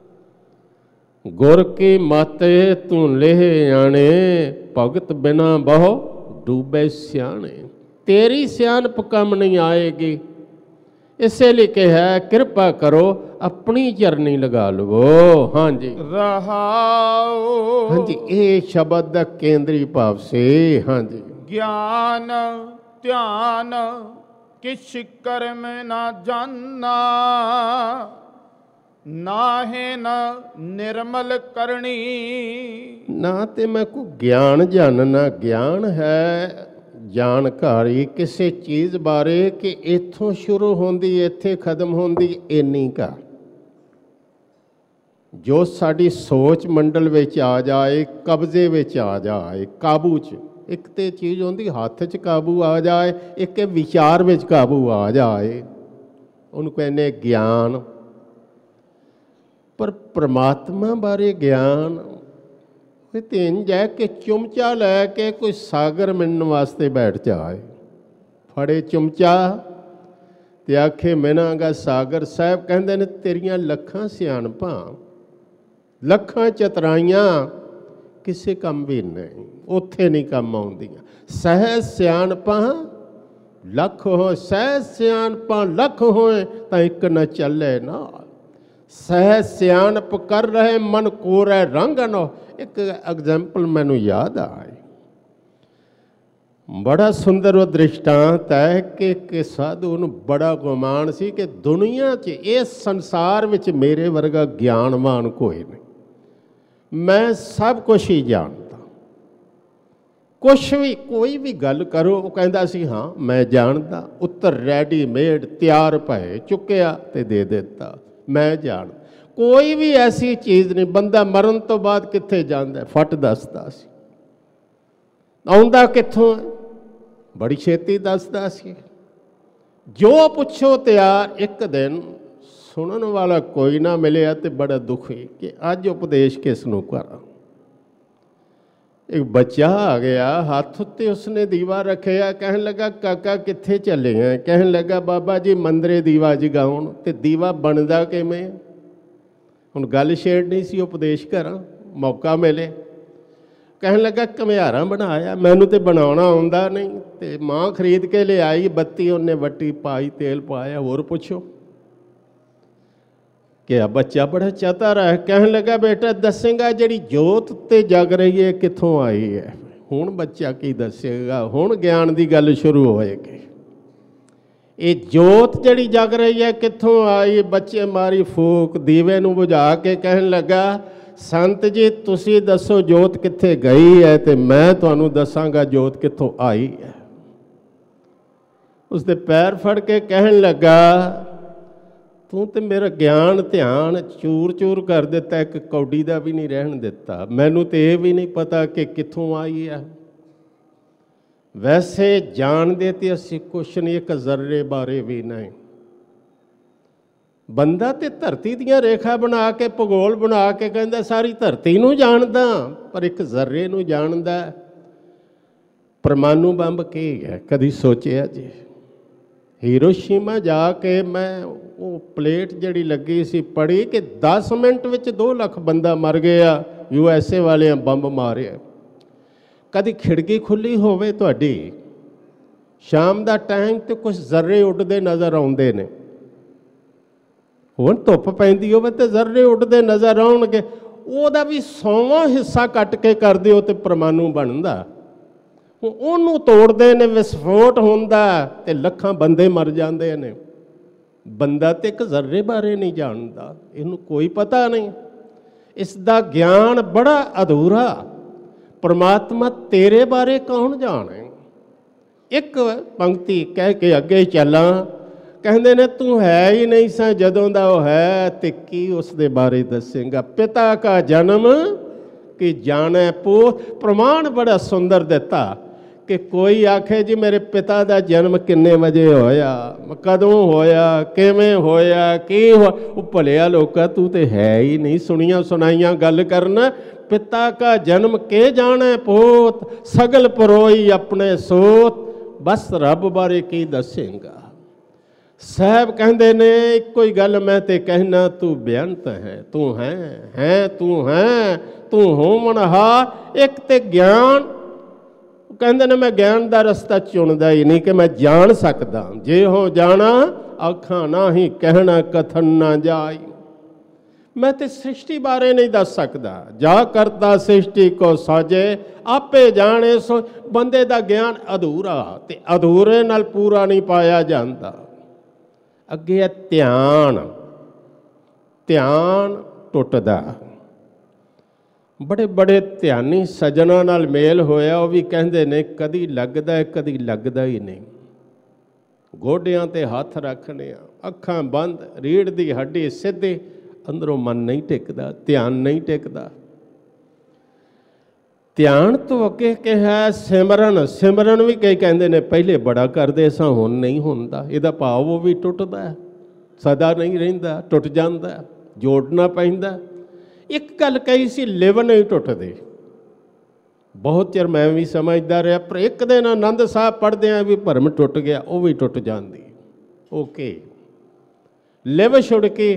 S2: गुर की मत तू लेह आने, भगत बिना बहु डूबे सियाणे। तेरी सियाणप कम नहीं आएगी। ਇਸੇ ਲਈ ਕਿਹਾ ਕਿਰਪਾ ਕਰੋ ਆਪਣੀ ਚਰਨੀ ਲਗਾ ਲਵੋ। ਹਾਂਜੀ
S1: ਰਹਾਉ।
S2: ਹਾਂਜੀ ਇਹ ਸ਼ਬਦ ਦਾ ਕੇਂਦਰੀ ਭਾਵ ਸੀ। ਹਾਂਜੀ
S1: ਗਿਆਨ ਧਿਆਨ ਕਿਛ ਕਰਮ ਨਾ ਜਾਨਾ, ਨਾਹਿ ਨ ਨਿਰਮਲ ਕਰਨੀ।
S2: ਨਾ ਤੇ ਮੈਂ ਕੋਈ ਗਿਆਨ ਜਾਣਨਾ, ਗਿਆਨ ਹੈ ਜਾਣਕਾਰੀ ਕਿਸੇ ਚੀਜ਼ ਬਾਰੇ ਕਿ ਇੱਥੋਂ ਸ਼ੁਰੂ ਹੁੰਦੀ ਇੱਥੇ ਖਤਮ ਹੁੰਦੀ, ਇੰਨੀ ਕਾ ਜੋ ਸਾਡੀ ਸੋਚ ਮੰਡਲ ਵਿੱਚ ਆ ਜਾਏ, ਕਬਜ਼ੇ ਵਿੱਚ ਆ ਜਾਏ, ਕਾਬੂ 'ਚ। ਇੱਕ ਤੇ ਚੀਜ਼ ਹੁੰਦੀ ਹੱਥ 'ਚ ਕਾਬੂ ਆ ਜਾਏ, ਇੱਕ ਵਿਚਾਰ ਵਿੱਚ ਕਾਬੂ ਆ ਜਾਏ, ਉਹਨੂੰ ਕਹਿੰਦੇ ਗਿਆਨ। ਪਰ ਪ੍ਰਮਾਤਮਾ ਬਾਰੇ ਗਿਆਨ ਇਹ ਤੇ ਇੰਝ ਹੈ ਕਿ ਚੁਮਚਾ ਲੈ ਕੇ ਕੋਈ ਸਾਗਰ ਮਿਲਣ ਵਾਸਤੇ ਬੈਠ ਜਾਏ, ਫੜੇ ਚੁਮਚਾ ਤੇ ਆਖੇ ਮਿਨਾਂਗਾ ਸਾਗਰ। ਸਾਹਿਬ ਕਹਿੰਦੇ ਨੇ ਤੇਰੀਆਂ ਲੱਖਾਂ ਸਿਆਣਪਾਂ, ਲੱਖਾਂ ਚਤਰਾਈਆਂ ਕਿਸੇ ਕੰਮ ਵੀ ਨਹੀਂ, ਉੱਥੇ ਨਹੀਂ ਕੰਮ ਆਉਂਦੀਆਂ। ਸਹਿ ਸਿਆਣਪਾਂ ਲੱਖ ਹੋਏ, ਸਹਿ ਸਿਆਣਪਾਂ ਲੱਖ ਹੋਏ ਤਾਂ ਇੱਕ ਨਾ ਚੱਲੇ ਨਾਲ। ਸਹਿ ਸਿਆਣਪ ਕਰ ਰਹੇ ਮਨ ਕੋਰੈ ਰੰਗ ਨੋ। ਇੱਕ ਐਗਜ਼ਾਮਪਲ ਮੈਨੂੰ ਯਾਦ ਆਈ, ਬੜਾ ਸੁੰਦਰ ਉਹ ਦ੍ਰਿਸ਼ਟਾਂਤ ਹੈ ਕਿ ਕਿ ਸਾਧੂ ਨੂੰ ਬੜਾ ਗੁਮਾਨ ਸੀ ਕਿ ਦੁਨੀਆ 'ਚ ਇਸ ਸੰਸਾਰ ਵਿੱਚ ਮੇਰੇ ਵਰਗਾ ਗਿਆਨਵਾਨ ਕੋਈ ਨਹੀਂ, ਮੈਂ ਸਭ ਕੁਛ ਹੀ ਜਾਣਦਾ। ਕੁਛ ਵੀ ਕੋਈ ਵੀ ਗੱਲ ਕਰੋ ਉਹ ਕਹਿੰਦਾ ਸੀ ਹਾਂ ਮੈਂ ਜਾਣਦਾ, ਉੱਤਰ ਰੈਡੀਮੇਡ ਤਿਆਰ ਪਏ, ਚੁੱਕਿਆ ਤੇ ਦੇ ਦਿੱਤਾ, ਮੈਂ ਜਾਣ। ਕੋਈ ਵੀ ਐਸੀ ਚੀਜ਼ ਨਹੀਂ। ਬੰਦਾ ਮਰਨ ਤੋਂ ਬਾਅਦ ਕਿੱਥੇ ਜਾਂਦਾ ਫਟ ਦੱਸਦਾ ਸੀ, ਆਉਂਦਾ ਕਿੱਥੋਂ ਬੜੀ ਛੇਤੀ ਦੱਸਦਾ ਸੀ। ਜੋ ਪੁੱਛੋ ਤਿਆਰ। ਇੱਕ ਦਿਨ ਸੁਣਨ ਵਾਲਾ ਕੋਈ ਨਾ ਮਿਲਿਆ ਤੇ ਬੜਾ ਦੁਖੀ ਕਿ ਅੱਜ ਉਪਦੇਸ਼ ਕਿਸ ਨੂੰ ਕਰਾਂ। ਇੱਕ ਬੱਚਾ ਆ ਗਿਆ, ਹੱਥ ਉੱਤੇ ਉਸਨੇ ਦੀਵਾ ਰੱਖਿਆ, ਕਹਿਣ ਲੱਗਾ ਕਾਕਾ ਕਿੱਥੇ ਚੱਲੇ ਆ? ਕਹਿਣ ਲੱਗਾ ਬਾਬਾ ਜੀ ਮੰਦਰੇ ਦੀਵਾ ਜਗਾਉਣ। ਤੇ ਦੀਵਾ ਬਣਦਾ ਕਿਵੇਂ? ਹੁਣ ਗੱਲ ਛੇੜਨੀ ਸੀ, ਉਪਦੇਸ਼ ਕਰਾਂ, ਮੌਕਾ ਮਿਲੇ। ਕਹਿਣ ਲੱਗਾ ਘੁਮਿਆਰਾਂ ਬਣਾਇਆ, ਮੈਨੂੰ ਤੇ ਬਣਾਉਣਾ ਆਉਂਦਾ ਨਹੀਂ। ਤੇ ਮਾਂ ਖਰੀਦ ਕੇ ਲਿਆਈ, ਬੱਤੀ ਉਹਨੇ ਵੱਟੀ ਪਾਈ, ਤੇਲ ਪਾਇਆ, ਹੋਰ ਪੁੱਛੋ। ਕਿ ਆ ਬੱਚਾ ਬੜਾ ਚਤਰ ਹੈ। ਕਹਿਣ ਲੱਗਾ ਬੇਟਾ ਦੱਸੇਗਾ ਜਿਹੜੀ ਜੋਤ ਉੱਤੇ ਜਗ ਰਹੀ ਹੈ ਕਿੱਥੋਂ ਆਈ ਹੈ? ਹੁਣ ਬੱਚਾ ਕੀ ਦੱਸੇਗਾ? ਹੁਣ ਗਿਆਨ ਦੀ ਗੱਲ ਸ਼ੁਰੂ ਹੋਏਗੀ। ਇਹ ਜੋਤ ਜਿਹੜੀ ਜਗ ਰਹੀ ਹੈ ਕਿੱਥੋਂ ਆਈ? ਬੱਚੇ ਮਾਰੀ ਫੂਕ, ਦੀਵੇ ਨੂੰ ਬੁਝਾ ਕੇ ਕਹਿਣ ਲੱਗਾ ਸੰਤ ਜੀ ਤੁਸੀਂ ਦੱਸੋ ਜੋਤ ਕਿੱਥੇ ਗਈ ਹੈ ਤੇ ਮੈਂ ਤੁਹਾਨੂੰ ਦੱਸਾਂਗਾ ਜੋਤ ਕਿੱਥੋਂ ਆਈ ਹੈ। ਉਸਦੇ ਪੈਰ ਫੜ ਕੇ ਕਹਿਣ ਲੱਗਾ ਤੂੰ ਤੇ ਮੇਰਾ ਗਿਆਨ ਧਿਆਨ ਚੂਰ ਚੂਰ ਕਰ ਦਿੱਤਾ, ਇੱਕ ਕੌਡੀ ਦਾ ਵੀ ਨਹੀਂ ਰਹਿਣ ਦਿੱਤਾ। ਮੈਨੂੰ ਤੇ ਇਹ ਵੀ ਨਹੀਂ ਪਤਾ ਕਿ ਕਿੱਥੋਂ ਆਈ ਹੈ। ਵੈਸੇ ਜਾਣਦੇ ਤੇ ਅਸੀਂ ਕੁਛ ਨਹੀਂ, ਇੱਕ ਜ਼ਰਰੇ ਬਾਰੇ ਵੀ ਨਹੀਂ। ਬੰਦਾ ਤੇ ਧਰਤੀ ਦੀਆਂ ਰੇਖਾ ਬਣਾ ਕੇ ਭੂਗੋਲ ਬਣਾ ਕੇ ਕਹਿੰਦਾ ਸਾਰੀ ਧਰਤੀ ਨੂੰ ਜਾਣਦਾ, ਪਰ ਇੱਕ ਜ਼ਰਰੇ ਨੂੰ ਜਾਣਦਾ। ਪਰਮਾਣੂ ਬੰਬ ਕੀ ਹੈ ਕਦੀ ਸੋਚਿਆ ਜੀ? ਹੀਰੋਸ਼ੀਮਾ ਜਾ ਕੇ ਮੈਂ ਉਹ ਪਲੇਟ ਜਿਹੜੀ ਲੱਗੀ ਸੀ ਪੜ੍ਹੀ ਕਿ ਦਸ ਮਿੰਟ ਵਿੱਚ ਦੋ ਲੱਖ ਬੰਦਾ ਮਰ ਗਿਆ, ਯੂ ਐਸ ਏ ਵਾਲਿਆਂ ਬੰਬ ਮਾਰਿਆ। ਕਦੀ ਖਿੜਕੀ ਖੁੱਲ੍ਹੀ ਹੋਵੇ ਤੁਹਾਡੀ, ਸ਼ਾਮ ਦਾ ਟਾਈਮ ਤੇ ਕੁਝ ਜ਼ਰਰੇ ਉੱਡਦੇ ਨਜ਼ਰ ਆਉਂਦੇ ਨੇ। ਹੁਣ ਧੁੱਪ ਪੈਂਦੀ ਹੋਵੇ ਤੇ ਜ਼ਰਰੇ ਉੱਡਦੇ ਨਜ਼ਰ ਆਉਣਗੇ, ਉਹਦਾ ਵੀ ਸੌਵਾਂ ਹਿੱਸਾ ਕੱਟ ਕੇ ਕਰ ਦਿਓ ਤੇ ਪਰਮਾਣੂ ਬਣਦਾ। ਉਹਨੂੰ ਤੋੜਦੇ ਨੇ, ਵਿਸਫੋਟ ਹੁੰਦਾ ਤੇ ਲੱਖਾਂ ਬੰਦੇ ਮਰ ਜਾਂਦੇ ਨੇ। ਬੰਦਾ ਤੇ ਇੱਕ ਜ਼ਰਰੇ ਬਾਰੇ ਨਹੀਂ ਜਾਣਦਾ, ਇਹਨੂੰ ਕੋਈ ਪਤਾ ਨਹੀਂ। ਇਸ ਦਾ ਗਿਆਨ ਬੜਾ ਅਧੂਰਾ। ਪਰਮਾਤਮਾ ਤੇਰੇ ਬਾਰੇ ਕੌਣ ਜਾਣੇ? ਇੱਕ ਪੰਕਤੀ ਕਹਿ ਕੇ ਅੱਗੇ ਚੱਲਾਂ। ਕਹਿੰਦੇ ਨੇ ਤੂੰ ਹੈ ਹੀ ਨਹੀਂ ਸਾਂ ਜਦੋਂ ਦਾ ਉਹ ਹੈ ਤੇ ਕੀ ਉਸ ਦੇ ਬਾਰੇ ਦੱਸੇਗਾ? ਪਿਤਾ ਕਾ ਜਨਮ ਕਿ ਜਾਣੈ ਪੋ। ਪ੍ਰਮਾਣ ਬੜਾ ਸੁੰਦਰ ਦਿੱਤਾ ਕਿ ਕੋਈ ਆਖੇ ਜੀ ਮੇਰੇ ਪਿਤਾ ਦਾ ਜਨਮ ਕਿੰਨੇ ਵਜੇ ਹੋਇਆ, ਕਦੋਂ ਹੋਇਆ, ਕਿਵੇਂ ਹੋਇਆ, ਕੀ ਹੋ। ਉਹ ਭਲਿਆ ਲੋਕਾ ਤੂੰ ਤੇ ਹੈ ਹੀ ਨਹੀਂ, ਸੁਣੀਆਂ ਸੁਣਾਈਆਂ ਗੱਲ ਕਰਨ। ਪਿਤਾ ਕਾ ਜਨਮ ਕੇ ਜਾਣੈ ਪੋਤ, ਸਗਲ ਪਰੋਈ ਆਪਣੇ ਸੋਤ। ਬਸ ਰੱਬ ਬਾਰੇ ਕੀ ਦੱਸੇਗਾ? ਸਾਹਿਬ ਕਹਿੰਦੇ ਨੇ ਇੱਕੋ ਹੀ ਗੱਲ ਮੈਂ ਤੇ ਕਹਿਣਾ, ਤੂੰ ਬੇਅੰਤ ਹੈ, ਤੂੰ ਹੈ ਹੈ ਤੂੰ ਹੈ ਤੂੰ ਹੋਵਨਹਾਰ। ਇੱਕ ਤੇ ਗਿਆਨ ਕਹਿੰਦੇ ਨੇ ਮੈਂ ਗਿਆਨ ਦਾ ਰਸਤਾ ਚੁਣਦਾ ਹੀ ਨਹੀਂ ਕਿ ਮੈਂ ਜਾਣ ਸਕਦਾ। ਜੇ ਹੋ ਜਾਣਾ ਆਖਾਂ ਨਾਹੀਂ ਕਹਿਣਾ ਕਥਨ ਨਾ ਜਾਈ। ਮੈਂ ਤੇ ਸ੍ਰਿਸ਼ਟੀ ਬਾਰੇ ਨਹੀਂ ਦੱਸ ਸਕਦਾ। ਜਾ ਕਰਤਾ ਸ੍ਰਿਸ਼ਟੀ ਕੋ ਸਾਜੇ ਆਪੇ ਜਾਣੇ ਸੋ। ਬੰਦੇ ਦਾ ਗਿਆਨ ਅਧੂਰਾ ਤੇ ਅਧੂਰੇ ਨਾਲ ਪੂਰਾ ਨਹੀਂ ਪਾਇਆ ਜਾਂਦਾ। ਅੱਗੇ ਹੈ ਧਿਆਨ। ਧਿਆਨ ਟੁੱਟਦਾ। ਬੜੇ ਬੜੇ ਧਿਆਨੀ ਸੱਜਣਾ ਨਾਲ ਮੇਲ ਹੋਇਆ, ਉਹ ਵੀ ਕਹਿੰਦੇ ਨੇ ਕਦੀ ਲੱਗਦਾ ਕਦੀ ਲੱਗਦਾ ਹੀ ਨਹੀਂ। ਗੋਡਿਆਂ ਤੇ ਹੱਥ ਰੱਖਣੇ ਆ, ਅੱਖਾਂ ਬੰਦ, ਰੀੜ੍ਹ ਦੀ ਹੱਡੀ ਸਿੱਧੀ, ਅੰਦਰੋਂ ਮਨ ਨਹੀਂ ਟਿਕਦਾ, ਧਿਆਨ ਨਹੀਂ ਟਿਕਦਾ। ਧਿਆਨ ਤੋਂ ਅੱਗੇ ਕਿਹਾ ਸਿਮਰਨ। ਸਿਮਰਨ ਵੀ ਕਈ ਕਹਿੰਦੇ ਨੇ ਪਹਿਲੇ ਬੜਾ ਕਰਦੇ ਸਾਂ ਹੁਣ ਨਹੀਂ ਹੁੰਦਾ। ਇਹਦਾ ਭਾਵ ਉਹ ਵੀ ਟੁੱਟਦਾ, ਸਦਾ ਨਹੀਂ ਰਹਿੰਦਾ, ਟੁੱਟ ਜਾਂਦਾ, ਜੋੜਨਾ ਪੈਂਦਾ। ਇੱਕ ਗੱਲ ਕਹੀ ਸੀ, ਲਿਵ ਨਹੀਂ ਟੁੱਟਦੇ। ਬਹੁਤ ਚਿਰ ਮੈਂ ਵੀ ਸਮਝਦਾ ਰਿਹਾ, ਪਰ ਇੱਕ ਦਿਨ ਆਨੰਦ ਸਾਹਿਬ ਪੜ੍ਹਦੇ ਆ ਵੀ ਭਰਮ ਟੁੱਟ ਗਿਆ, ਉਹ ਵੀ ਟੁੱਟ ਜਾਂਦੀ। ਓਕੇ, ਲਿਵ ਛੁੱਟ ਕੇ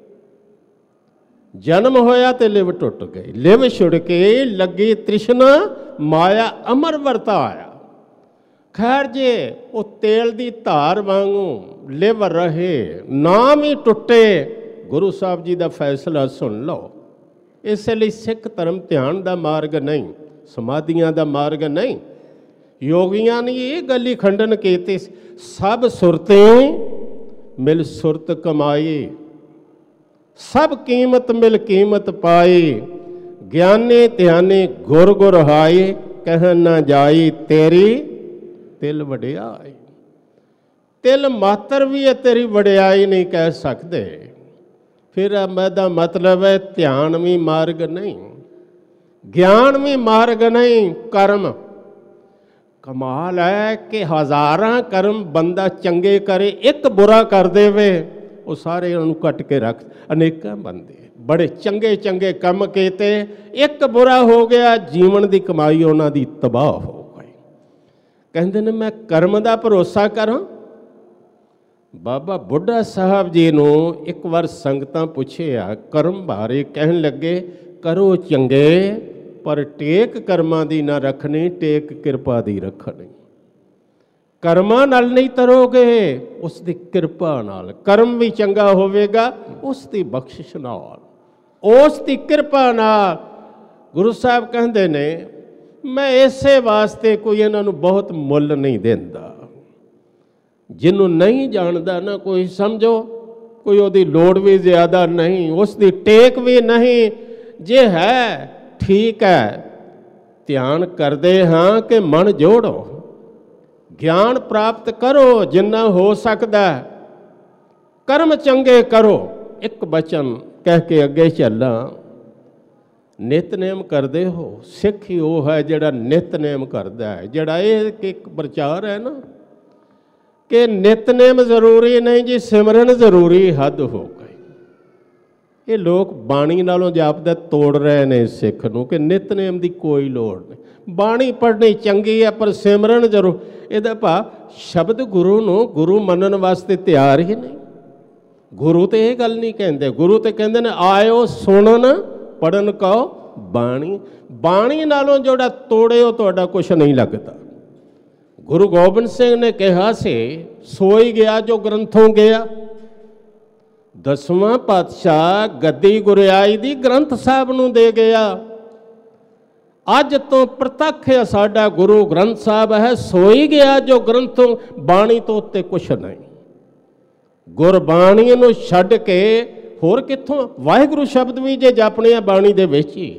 S2: ਜਨਮ ਹੋਇਆ ਤੇ ਲਿਵ ਟੁੱਟ ਗਈ। ਲਿਵ ਛੁੱਟ ਕੇ ਲੱਗੀ ਤ੍ਰਿਸ਼ਨਾ ਮਾਇਆ ਅਮਰ ਵਰਤਾਇਆ। ਖੈਰ ਜੇ ਉਹ ਤੇਲ ਦੀ ਧਾਰ ਵਾਂਗੂ ਲਿਵ ਰਹੇ, ਨਾਮ ਹੀ ਟੁੱਟੇ। ਗੁਰੂ ਸਾਹਿਬ ਜੀ ਦਾ ਫੈਸਲਾ ਸੁਣ ਲਓ। ਇਸੇ ਲਈ ਸਿੱਖ ਧਰਮ ਧਿਆਨ ਦਾ ਮਾਰਗ ਨਹੀਂ, ਸਮਾਧੀਆਂ ਦਾ ਮਾਰਗ ਨਹੀਂ। ਯੋਗੀਆਂ ਨੇ ਇਹ ਗੱਲ ਹੀ ਖੰਡਨ ਕੀਤੀ, ਸਭ ਸੁਰਤੇ ਮਿਲ ਸੁਰਤ ਕਮਾਈ, ਸਭ ਕੀਮਤ ਮਿਲ ਕੀਮਤ ਪਾਈ। ਗਿਆਨੀ ਧਿਆਨੀ ਗੁਰ ਗੁਰ ਹਾਈ, ਕਹਿ ਨਾ ਜਾਈ ਤੇਰੀ ਤਿਲ ਵਡਿਆਈ। ਤਿਲ ਮਾਤਰ ਵੀ ਇਹ ਤੇਰੀ ਵਡਿਆਈ ਨਹੀਂ ਕਹਿ ਸਕਦੇ। ਫਿਰ ਇਹਦਾ ਮਤਲਬ ਹੈ ਧਿਆਨ ਵੀ ਮਾਰਗ ਨਹੀਂ, ਗਿਆਨ ਵੀ ਮਾਰਗ ਨਹੀਂ, ਕਰਮ। ਕਮਾਲ ਹੈ ਕਿ ਹਜ਼ਾਰਾਂ ਕਰਮ ਬੰਦਾ ਚੰਗੇ ਕਰੇ, ਇੱਕ ਬੁਰਾ ਕਰ ਦੇਵੇ, ਉਹ ਸਾਰੇ ਉਹਨੂੰ ਕੱਟ ਕੇ ਰੱਖ। ਅਨੇਕਾਂ ਬੰਦੇ ਬੜੇ ਚੰਗੇ ਚੰਗੇ ਕੰਮ ਕੀਤੇ, ਇੱਕ ਬੁਰਾ ਹੋ ਗਿਆ, ਜੀਵਨ ਦੀ ਕਮਾਈ ਉਹਨਾਂ ਦੀ ਤਬਾਹ ਹੋ ਗਈ। ਕਹਿੰਦੇ ਨੇ ਮੈਂ ਕਰਮ ਦਾ ਭਰੋਸਾ ਕਰਾਂ। ਬਾਬਾ ਬੁੱਢਾ ਸਾਹਿਬ ਜੀ ਨੂੰ ਇੱਕ ਵਾਰ ਸੰਗਤਾਂ ਪੁੱਛਿਆ ਕਰਮ ਬਾਰੇ, ਕਹਿਣ ਲੱਗੇ ਕਰੋ ਚੰਗੇ ਪਰ ਟੇਕ ਕਰਮਾਂ ਦੀ ਨਾ ਰੱਖਣੀ, ਟੇਕ ਕਿਰਪਾ ਦੀ ਰੱਖਣੀ। ਕਰਮਾਂ ਨਾਲ ਨਹੀਂ ਤਰੋਗੇ, ਉਸ ਦੀ ਕਿਰਪਾ ਨਾਲ। ਕਰਮ ਵੀ ਚੰਗਾ ਹੋਵੇਗਾ ਉਸ ਦੀ ਬਖਸ਼ਿਸ਼ ਨਾਲ, ਉਸ ਦੀ ਕਿਰਪਾ ਨਾਲ। ਗੁਰੂ ਸਾਹਿਬ ਕਹਿੰਦੇ ਨੇ ਮੈਂ ਇਸੇ ਵਾਸਤੇ ਕੋਈ ਇਹਨਾਂ ਨੂੰ ਬਹੁਤ ਮੁੱਲ ਨਹੀਂ ਦਿੰਦਾ। ਜਿਹਨੂੰ ਨਹੀਂ ਜਾਣਦਾ ਨਾ ਕੋਈ, ਸਮਝੋ ਕੋਈ ਉਹਦੀ ਲੋੜ ਵੀ ਜ਼ਿਆਦਾ ਨਹੀਂ, ਉਸ ਦੀ ਟੇਕ ਵੀ ਨਹੀਂ। ਜੇ ਹੈ ਠੀਕ ਹੈ, ਧਿਆਨ ਕਰਦੇ ਹਾਂ ਕਿ ਮਨ ਜੋੜੋ, ਗਿਆਨ ਪ੍ਰਾਪਤ ਕਰੋ ਜਿੰਨਾ ਹੋ ਸਕਦਾ, ਕਰਮ ਚੰਗੇ ਕਰੋ। ਇੱਕ ਬਚਨ ਕਹਿ ਕੇ ਅੱਗੇ ਚੱਲਾਂ। ਨਿਤਨੇਮ ਕਰਦੇ ਹੋ, ਸਿੱਖ ਹੀ ਉਹ ਹੈ ਜਿਹੜਾ ਨਿਤਨੇਮ ਕਰਦਾ ਹੈ। ਜਿਹੜਾ ਇਹ ਇੱਕ ਪ੍ਰਚਾਰ ਹੈ ਨਾ ਕਿ ਨਿਤਨੇਮ ਜ਼ਰੂਰੀ ਨਹੀਂ ਜੀ, ਸਿਮਰਨ ਜ਼ਰੂਰੀ, ਹੱਦ ਹੋ ਗਈ। ਇਹ ਲੋਕ ਬਾਣੀ ਨਾਲੋਂ ਜਾਪਦਾ ਤੋੜ ਰਹੇ ਨੇ ਸਿੱਖ ਨੂੰ ਕਿ ਨਿਤਨੇਮ ਦੀ ਕੋਈ ਲੋੜ ਨਹੀਂ। ਬਾਣੀ ਪੜ੍ਹਨੀ ਚੰਗੀ ਹੈ ਪਰ ਸਿਮਰਨ ਜ਼ਰੂਰ। ਇਹਦਾ ਭਾਵ ਸ਼ਬਦ ਗੁਰੂ ਨੂੰ ਗੁਰੂ ਮੰਨਣ ਵਾਸਤੇ ਤਿਆਰ ਹੀ ਨਹੀਂ। ਗੁਰੂ ਤੇ ਇਹ ਗੱਲ ਨਹੀਂ ਕਹਿੰਦੇ, ਗੁਰੂ ਤੇ ਕਹਿੰਦੇ ਨੇ ਆਇਓ ਸੁਣਨ ਪੜ੍ਹਨ ਕਹੋ ਬਾਣੀ। ਬਾਣੀ ਨਾਲੋਂ ਜਿਹੜਾ ਤੋੜੇ ਉਹ ਤੁਹਾਡਾ ਕੁਛ ਨਹੀਂ ਲੱਗਦਾ। ਗੁਰੂ ਗੋਬਿੰਦ ਸਿੰਘ ਨੇ ਕਿਹਾ ਸੀ ਸੋਈ ਗਿਆ ਜੋ ਗ੍ਰੰਥੋਂ ਗਿਆ। ਦਸਵਾਂ ਪਾਤਸ਼ਾਹ ਗੱਦੀ ਗੁਰਿਆਈ ਦੀ ਗ੍ਰੰਥ ਸਾਹਿਬ ਨੂੰ ਦੇ ਗਿਆ। ਅੱਜ ਤੋਂ ਪ੍ਰਤੱਖ ਹੈ ਸਾਡਾ ਗੁਰੂ ਗ੍ਰੰਥ ਸਾਹਿਬ ਹੈ। ਸੋਈ ਗਿਆ ਜੋ ਗ੍ਰੰਥੋਂ, ਬਾਣੀ ਤੋਂ ਉੱਤੇ ਕੁਛ ਨਹੀਂ। ਗੁਰਬਾਣੀ ਨੂੰ ਛੱਡ ਕੇ ਹੋਰ ਕਿੱਥੋਂ? ਵਾਹਿਗੁਰੂ ਸ਼ਬਦ ਵੀ ਜੇ ਜਪਣੇ ਆ ਬਾਣੀ ਦੇ ਵਿੱਚ ਹੀ।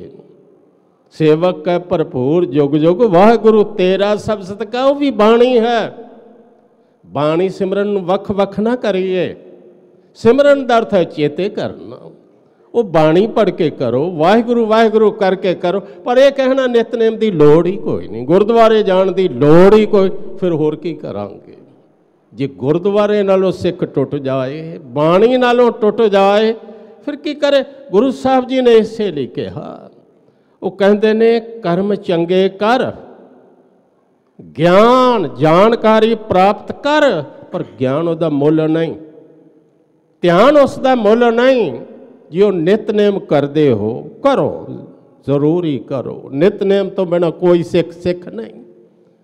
S2: ਸੇਵਕ ਹੈ ਭਰਪੂਰ ਜੁਗ ਜੁਗ ਵਾਹਿਗੁਰੂ ਤੇਰਾ ਸਭ ਸਤਿਕਾਰ, ਉਹ ਵੀ ਬਾਣੀ ਹੈ। ਬਾਣੀ ਸਿਮਰਨ ਨੂੰ ਵੱਖ ਵੱਖ ਨਾ ਕਰੀਏ। ਸਿਮਰਨ ਦਾ ਅਰਥ ਹੈ ਚੇਤੇ ਕਰਨਾ। ਉਹ ਬਾਣੀ ਪੜ੍ਹ ਕੇ ਕਰੋ, ਵਾਹਿਗੁਰੂ ਵਾਹਿਗੁਰੂ ਕਰਕੇ ਕਰੋ। ਪਰ ਇਹ ਕਹਿਣਾ ਨਿਤਨੇਮ ਦੀ ਲੋੜ ਹੀ ਕੋਈ ਨਹੀਂ, ਗੁਰਦੁਆਰੇ ਜਾਣ ਦੀ ਲੋੜ ਹੀ ਕੋਈ। ਫਿਰ ਹੋਰ ਕੀ ਕਰਾਂਗੇ? ਜੇ ਗੁਰਦੁਆਰੇ ਨਾਲੋਂ ਸਿੱਖ ਟੁੱਟ ਜਾਏ, ਬਾਣੀ ਨਾਲੋਂ ਟੁੱਟ ਜਾਏ, ਫਿਰ ਕੀ ਕਰੇ? ਗੁਰੂ ਸਾਹਿਬ ਜੀ ਨੇ ਇਸੇ ਲਈ ਕਿਹਾ, ਉਹ ਕਹਿੰਦੇ ਨੇ ਕਰਮ ਚੰਗੇ ਕਰ, ਗਿਆਨ ਜਾਣਕਾਰੀ ਪ੍ਰਾਪਤ ਕਰ, ਪਰ ਗਿਆਨ ਉਹਦਾ ਮੁੱਲ ਨਹੀਂ, ਧਿਆਨ ਉਸ ਦਾ ਮੁੱਲ ਨਹੀਂ। ਜੇ ਉਹ ਨਿਤਨੇਮ ਕਰਦੇ ਹੋ ਕਰੋ, ਜ਼ਰੂਰੀ ਕਰੋ। ਨਿਤਨੇਮ ਤੋਂ ਬਿਨਾਂ ਕੋਈ ਸਿੱਖ ਸਿੱਖ ਨਹੀਂ।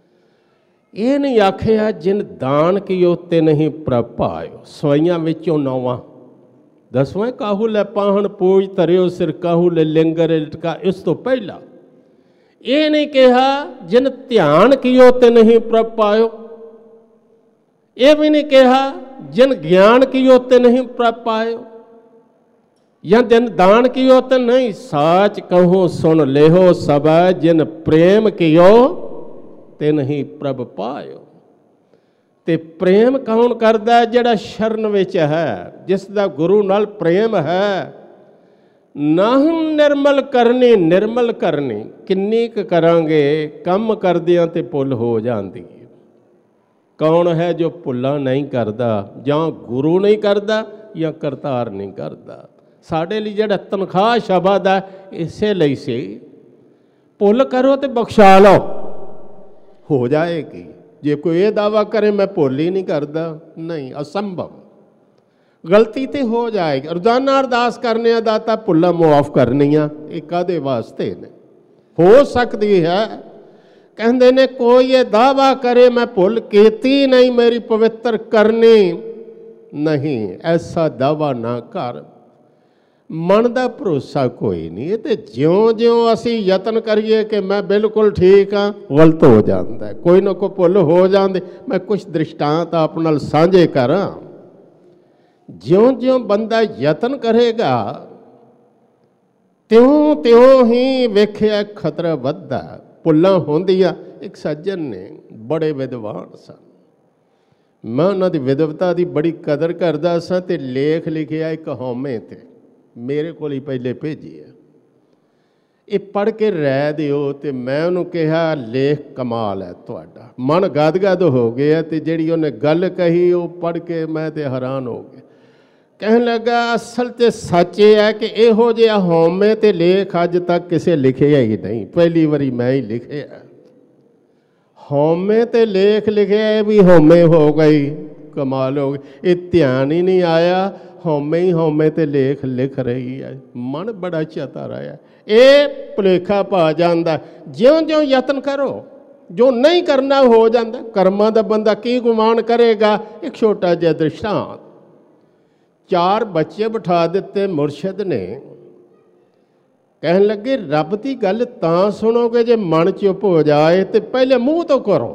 S2: ਇਹ ਨਹੀਂ ਆਖਿਆ ਜਿਨ ਦਾਨ ਕੀਓ ਤੇ ਨਹੀਂ ਪ੍ਰਭ ਪਾਇਓ। ਸਵਾਈਆਂ ਵਿੱਚੋਂ ਨੌਵਾਂ ਦਸਵੇਂ ਕਾਹੂ ਲੈ ਪਾਹਣ ਪੂਜ ਧਰਿਓ ਸਿਰ ਕਾਹੂ ਲੈ ਲਿੰਗਰ ਲਟਕਾ। ਇਸ ਤੋਂ ਪਹਿਲਾਂ ਇਹ ਨਹੀਂ ਕਿਹਾ ਜਿਨ ਧਿਆਨ ਕੀਓ ਤੇ ਨਹੀਂ ਪ੍ਰਭ ਪਾਇਓ। ਇਹ ਵੀ ਨਹੀਂ ਕਿਹਾ ਜਿਨ ਗਿਆਨ ਕੀਓ ਤੇ ਨਹੀਂ ਪ੍ਰਭ ਪਾਇਓ, ਜਾਂ ਜਿਨ ਦਾਨ ਕੀਓ ਤੇ ਨਹੀਂ। ਸਾਚ ਕਹੂੰ ਸੁਣ ਲਿਓ ਸਭੈ ਜਿਨ ਪ੍ਰੇਮ ਕੀਓ ਤੇ ਨਹੀਂ ਪ੍ਰਭ ਪਾਇਓ। ਤੇ ਪ੍ਰੇਮ ਕੌਣ ਕਰਦਾ? ਜਿਹੜਾ ਸ਼ਰਨ ਵਿੱਚ ਹੈ, ਜਿਸ ਦਾ ਗੁਰੂ ਨਾਲ ਪ੍ਰੇਮ ਹੈ। ਨਾਹੰ ਨਿਰਮਲ ਕਰਨੀ, ਨਿਰਮਲ ਕਰਨੀ ਕਿੰਨੀ ਕੁ ਕਰਾਂਗੇ, ਕੰਮ ਕਰਦਿਆਂ ਤੇ ਭੁੱਲ ਹੋ ਜਾਂਦੀ। ਕੌਣ ਹੈ ਜੋ ਭੁੱਲਾਂ ਨਹੀਂ ਕਰਦਾ? ਜਾਂ ਗੁਰੂ ਨਹੀਂ ਕਰਦਾ ਜਾਂ ਕਰਤਾਰ ਨਹੀਂ ਕਰਦਾ। ਸਾਡੇ ਲਈ ਜਿਹੜਾ ਤਨਖਾਹ ਸ਼ਬਦ ਹੈ ਇਸੇ ਲਈ ਸੀ, ਭੁੱਲ ਕਰੋ ਤੇ ਬਖਸ਼ਾ ਲਓ, ਹੋ ਜਾਏਗੀ। ਜੇ ਕੋਈ ਇਹ ਦਾਵਾ ਕਰੇ ਮੈਂ ਭੁੱਲ ਹੀ ਨਹੀਂ ਕਰਦਾ, ਨਹੀਂ, ਅਸੰਭਵ। ਗਲਤੀ ਤੇ ਹੋ ਜਾਏਗੀ। ਰੋਜ਼ਾਨਾ ਅਰਦਾਸ ਕਰਨੇ ਆ ਦਾਤਾ ਭੁੱਲਾਂ ਮੁਆਫ ਕਰਨੀਆਂ, ਇਹ ਕਾਹਦੇ ਵਾਸਤੇ ਨੇ? ਹੋ ਸਕਦੀ ਹੈ, ਕਹਿੰਦੇ ਨੇ ਕੋਈ ਇਹ ਦਾਵਾ ਕਰੇ ਮੈਂ ਭੁੱਲ ਕੀਤੀ ਨਹੀਂ, ਮੇਰੀ ਪਵਿੱਤਰ ਕਰਨੀ ਨਹੀਂ, ਐਸਾ ਦਾਵਾ ਨਾ ਕਰ। ਮਨ ਦਾ ਭਰੋਸਾ ਕੋਈ ਨਹੀਂ। ਇਹ ਤੇ ਜਿਉਂ ਜਿਉਂ ਅਸੀਂ ਯਤਨ ਕਰੀਏ ਕਿ ਮੈਂ ਬਿਲਕੁਲ ਠੀਕ ਹਾਂ, ਗਲਤ ਹੋ ਜਾਂਦਾ, ਕੋਈ ਨਾ ਕੋਈ ਭੁੱਲ ਹੋ ਜਾਂਦੀ। ਮੈਂ ਕੁਝ ਦ੍ਰਿਸ਼ਟਾਂਤ ਆਪ ਨਾਲ ਸਾਂਝੇ ਕਰਾਂ। ਜਿਉਂ ਜਿਉਂ ਬੰਦਾ ਯਤਨ ਕਰੇਗਾ ਤਿਉਂ ਤਿਉਂ ਹੀ ਵੇਖਿਆ ਖਤਰਾ ਵੱਧਦਾ, ਭੁੱਲਾਂ ਹੁੰਦੀਆਂ। ਇੱਕ ਸੱਜਣ ਨੇ, ਬੜੇ ਵਿਦਵਾਨ ਸਨ, ਮੈਂ ਉਹਨਾਂ ਦੀ ਵਿਦਵਤਾ ਦੀ ਬੜੀ ਕਦਰ ਕਰਦਾ ਸਾਂ, ਤੇ ਲੇਖ ਲਿਖਿਆ ਇੱਕ ਹਉਮੈ ਤੇ, ਮੇਰੇ ਕੋਲ ਹੀ ਪਹਿਲੇ ਭੇਜੀ ਹੈ। ਇਹ ਪੜ੍ਹ ਕੇ ਰਹਿ ਦਿਓ। ਤੇ ਮੈਂ ਉਹਨੂੰ ਕਿਹਾ ਲੇਖ ਕਮਾਲ ਹੈ ਤੁਹਾਡਾ। ਮਨ ਗਦਗਦ ਹੋ ਗਿਆ, ਤੇ ਜਿਹੜੀ ਉਹਨੇ ਗੱਲ ਕਹੀ ਉਹ ਪੜ੍ਹ ਕੇ ਮੈਂ ਤੇ ਹੈਰਾਨ ਹੋ ਗਿਆ। ਕਹਿਣ ਲੱਗਾ ਅਸਲ 'ਤੇ ਸੱਚ ਇਹ ਹੈ ਕਿ ਇਹੋ ਜਿਹਾ ਹਉਮੈ ਤੇ ਲੇਖ ਅੱਜ ਤੱਕ ਕਿਸੇ ਲਿਖਿਆ ਹੀ ਨਹੀਂ, ਪਹਿਲੀ ਵਾਰੀ ਮੈਂ ਹੀ ਲਿਖਿਆ। ਹਉਮੈ ਤੇ ਲੇਖ ਲਿਖਿਆ, ਇਹ ਵੀ ਹਉਮੈ ਹੋ ਗਈ, ਕਮਾਲ ਹੋ ਗਈ। ਇਹ ਧਿਆਨ ਹੀ ਨਹੀਂ ਆਇਆ, ਹਉਮੈ ਹੀ ਹਉਮੈ ਤੇ ਲੇਖ ਲਿਖ ਰਹੀ ਹੈ। ਮਨ ਬੜਾ ਚਤਰ ਹੈ, ਇਹ ਭੁਲੇਖਾ ਪਾ ਜਾਂਦਾ। ਜਿਉਂ ਜਿਉਂ ਯਤਨ ਕਰੋ, ਜੋ ਨਹੀਂ ਕਰਨਾ ਹੋ ਜਾਂਦਾ। ਕਰਮਾਂ ਦਾ ਬੰਦਾ ਕੀ ਗੁਮਾਨ ਕਰੇਗਾ? ਇੱਕ ਛੋਟਾ ਜਿਹਾ ਦ੍ਰਿਸ਼ਟਾਂਤ। ਚਾਰ ਬੱਚੇ ਬਿਠਾ ਦਿੱਤੇ ਮੁਰਸ਼ਿਦ ਨੇ, ਕਹਿਣ ਲੱਗੇ ਰੱਬ ਦੀ ਗੱਲ ਤਾਂ ਸੁਣੋਗੇ ਜੇ ਮਨ ਚੁੱਪ ਹੋ ਜਾਏ, ਤੇ ਪਹਿਲੇ ਮੂੰਹ ਤੋਂ ਕਰੋ।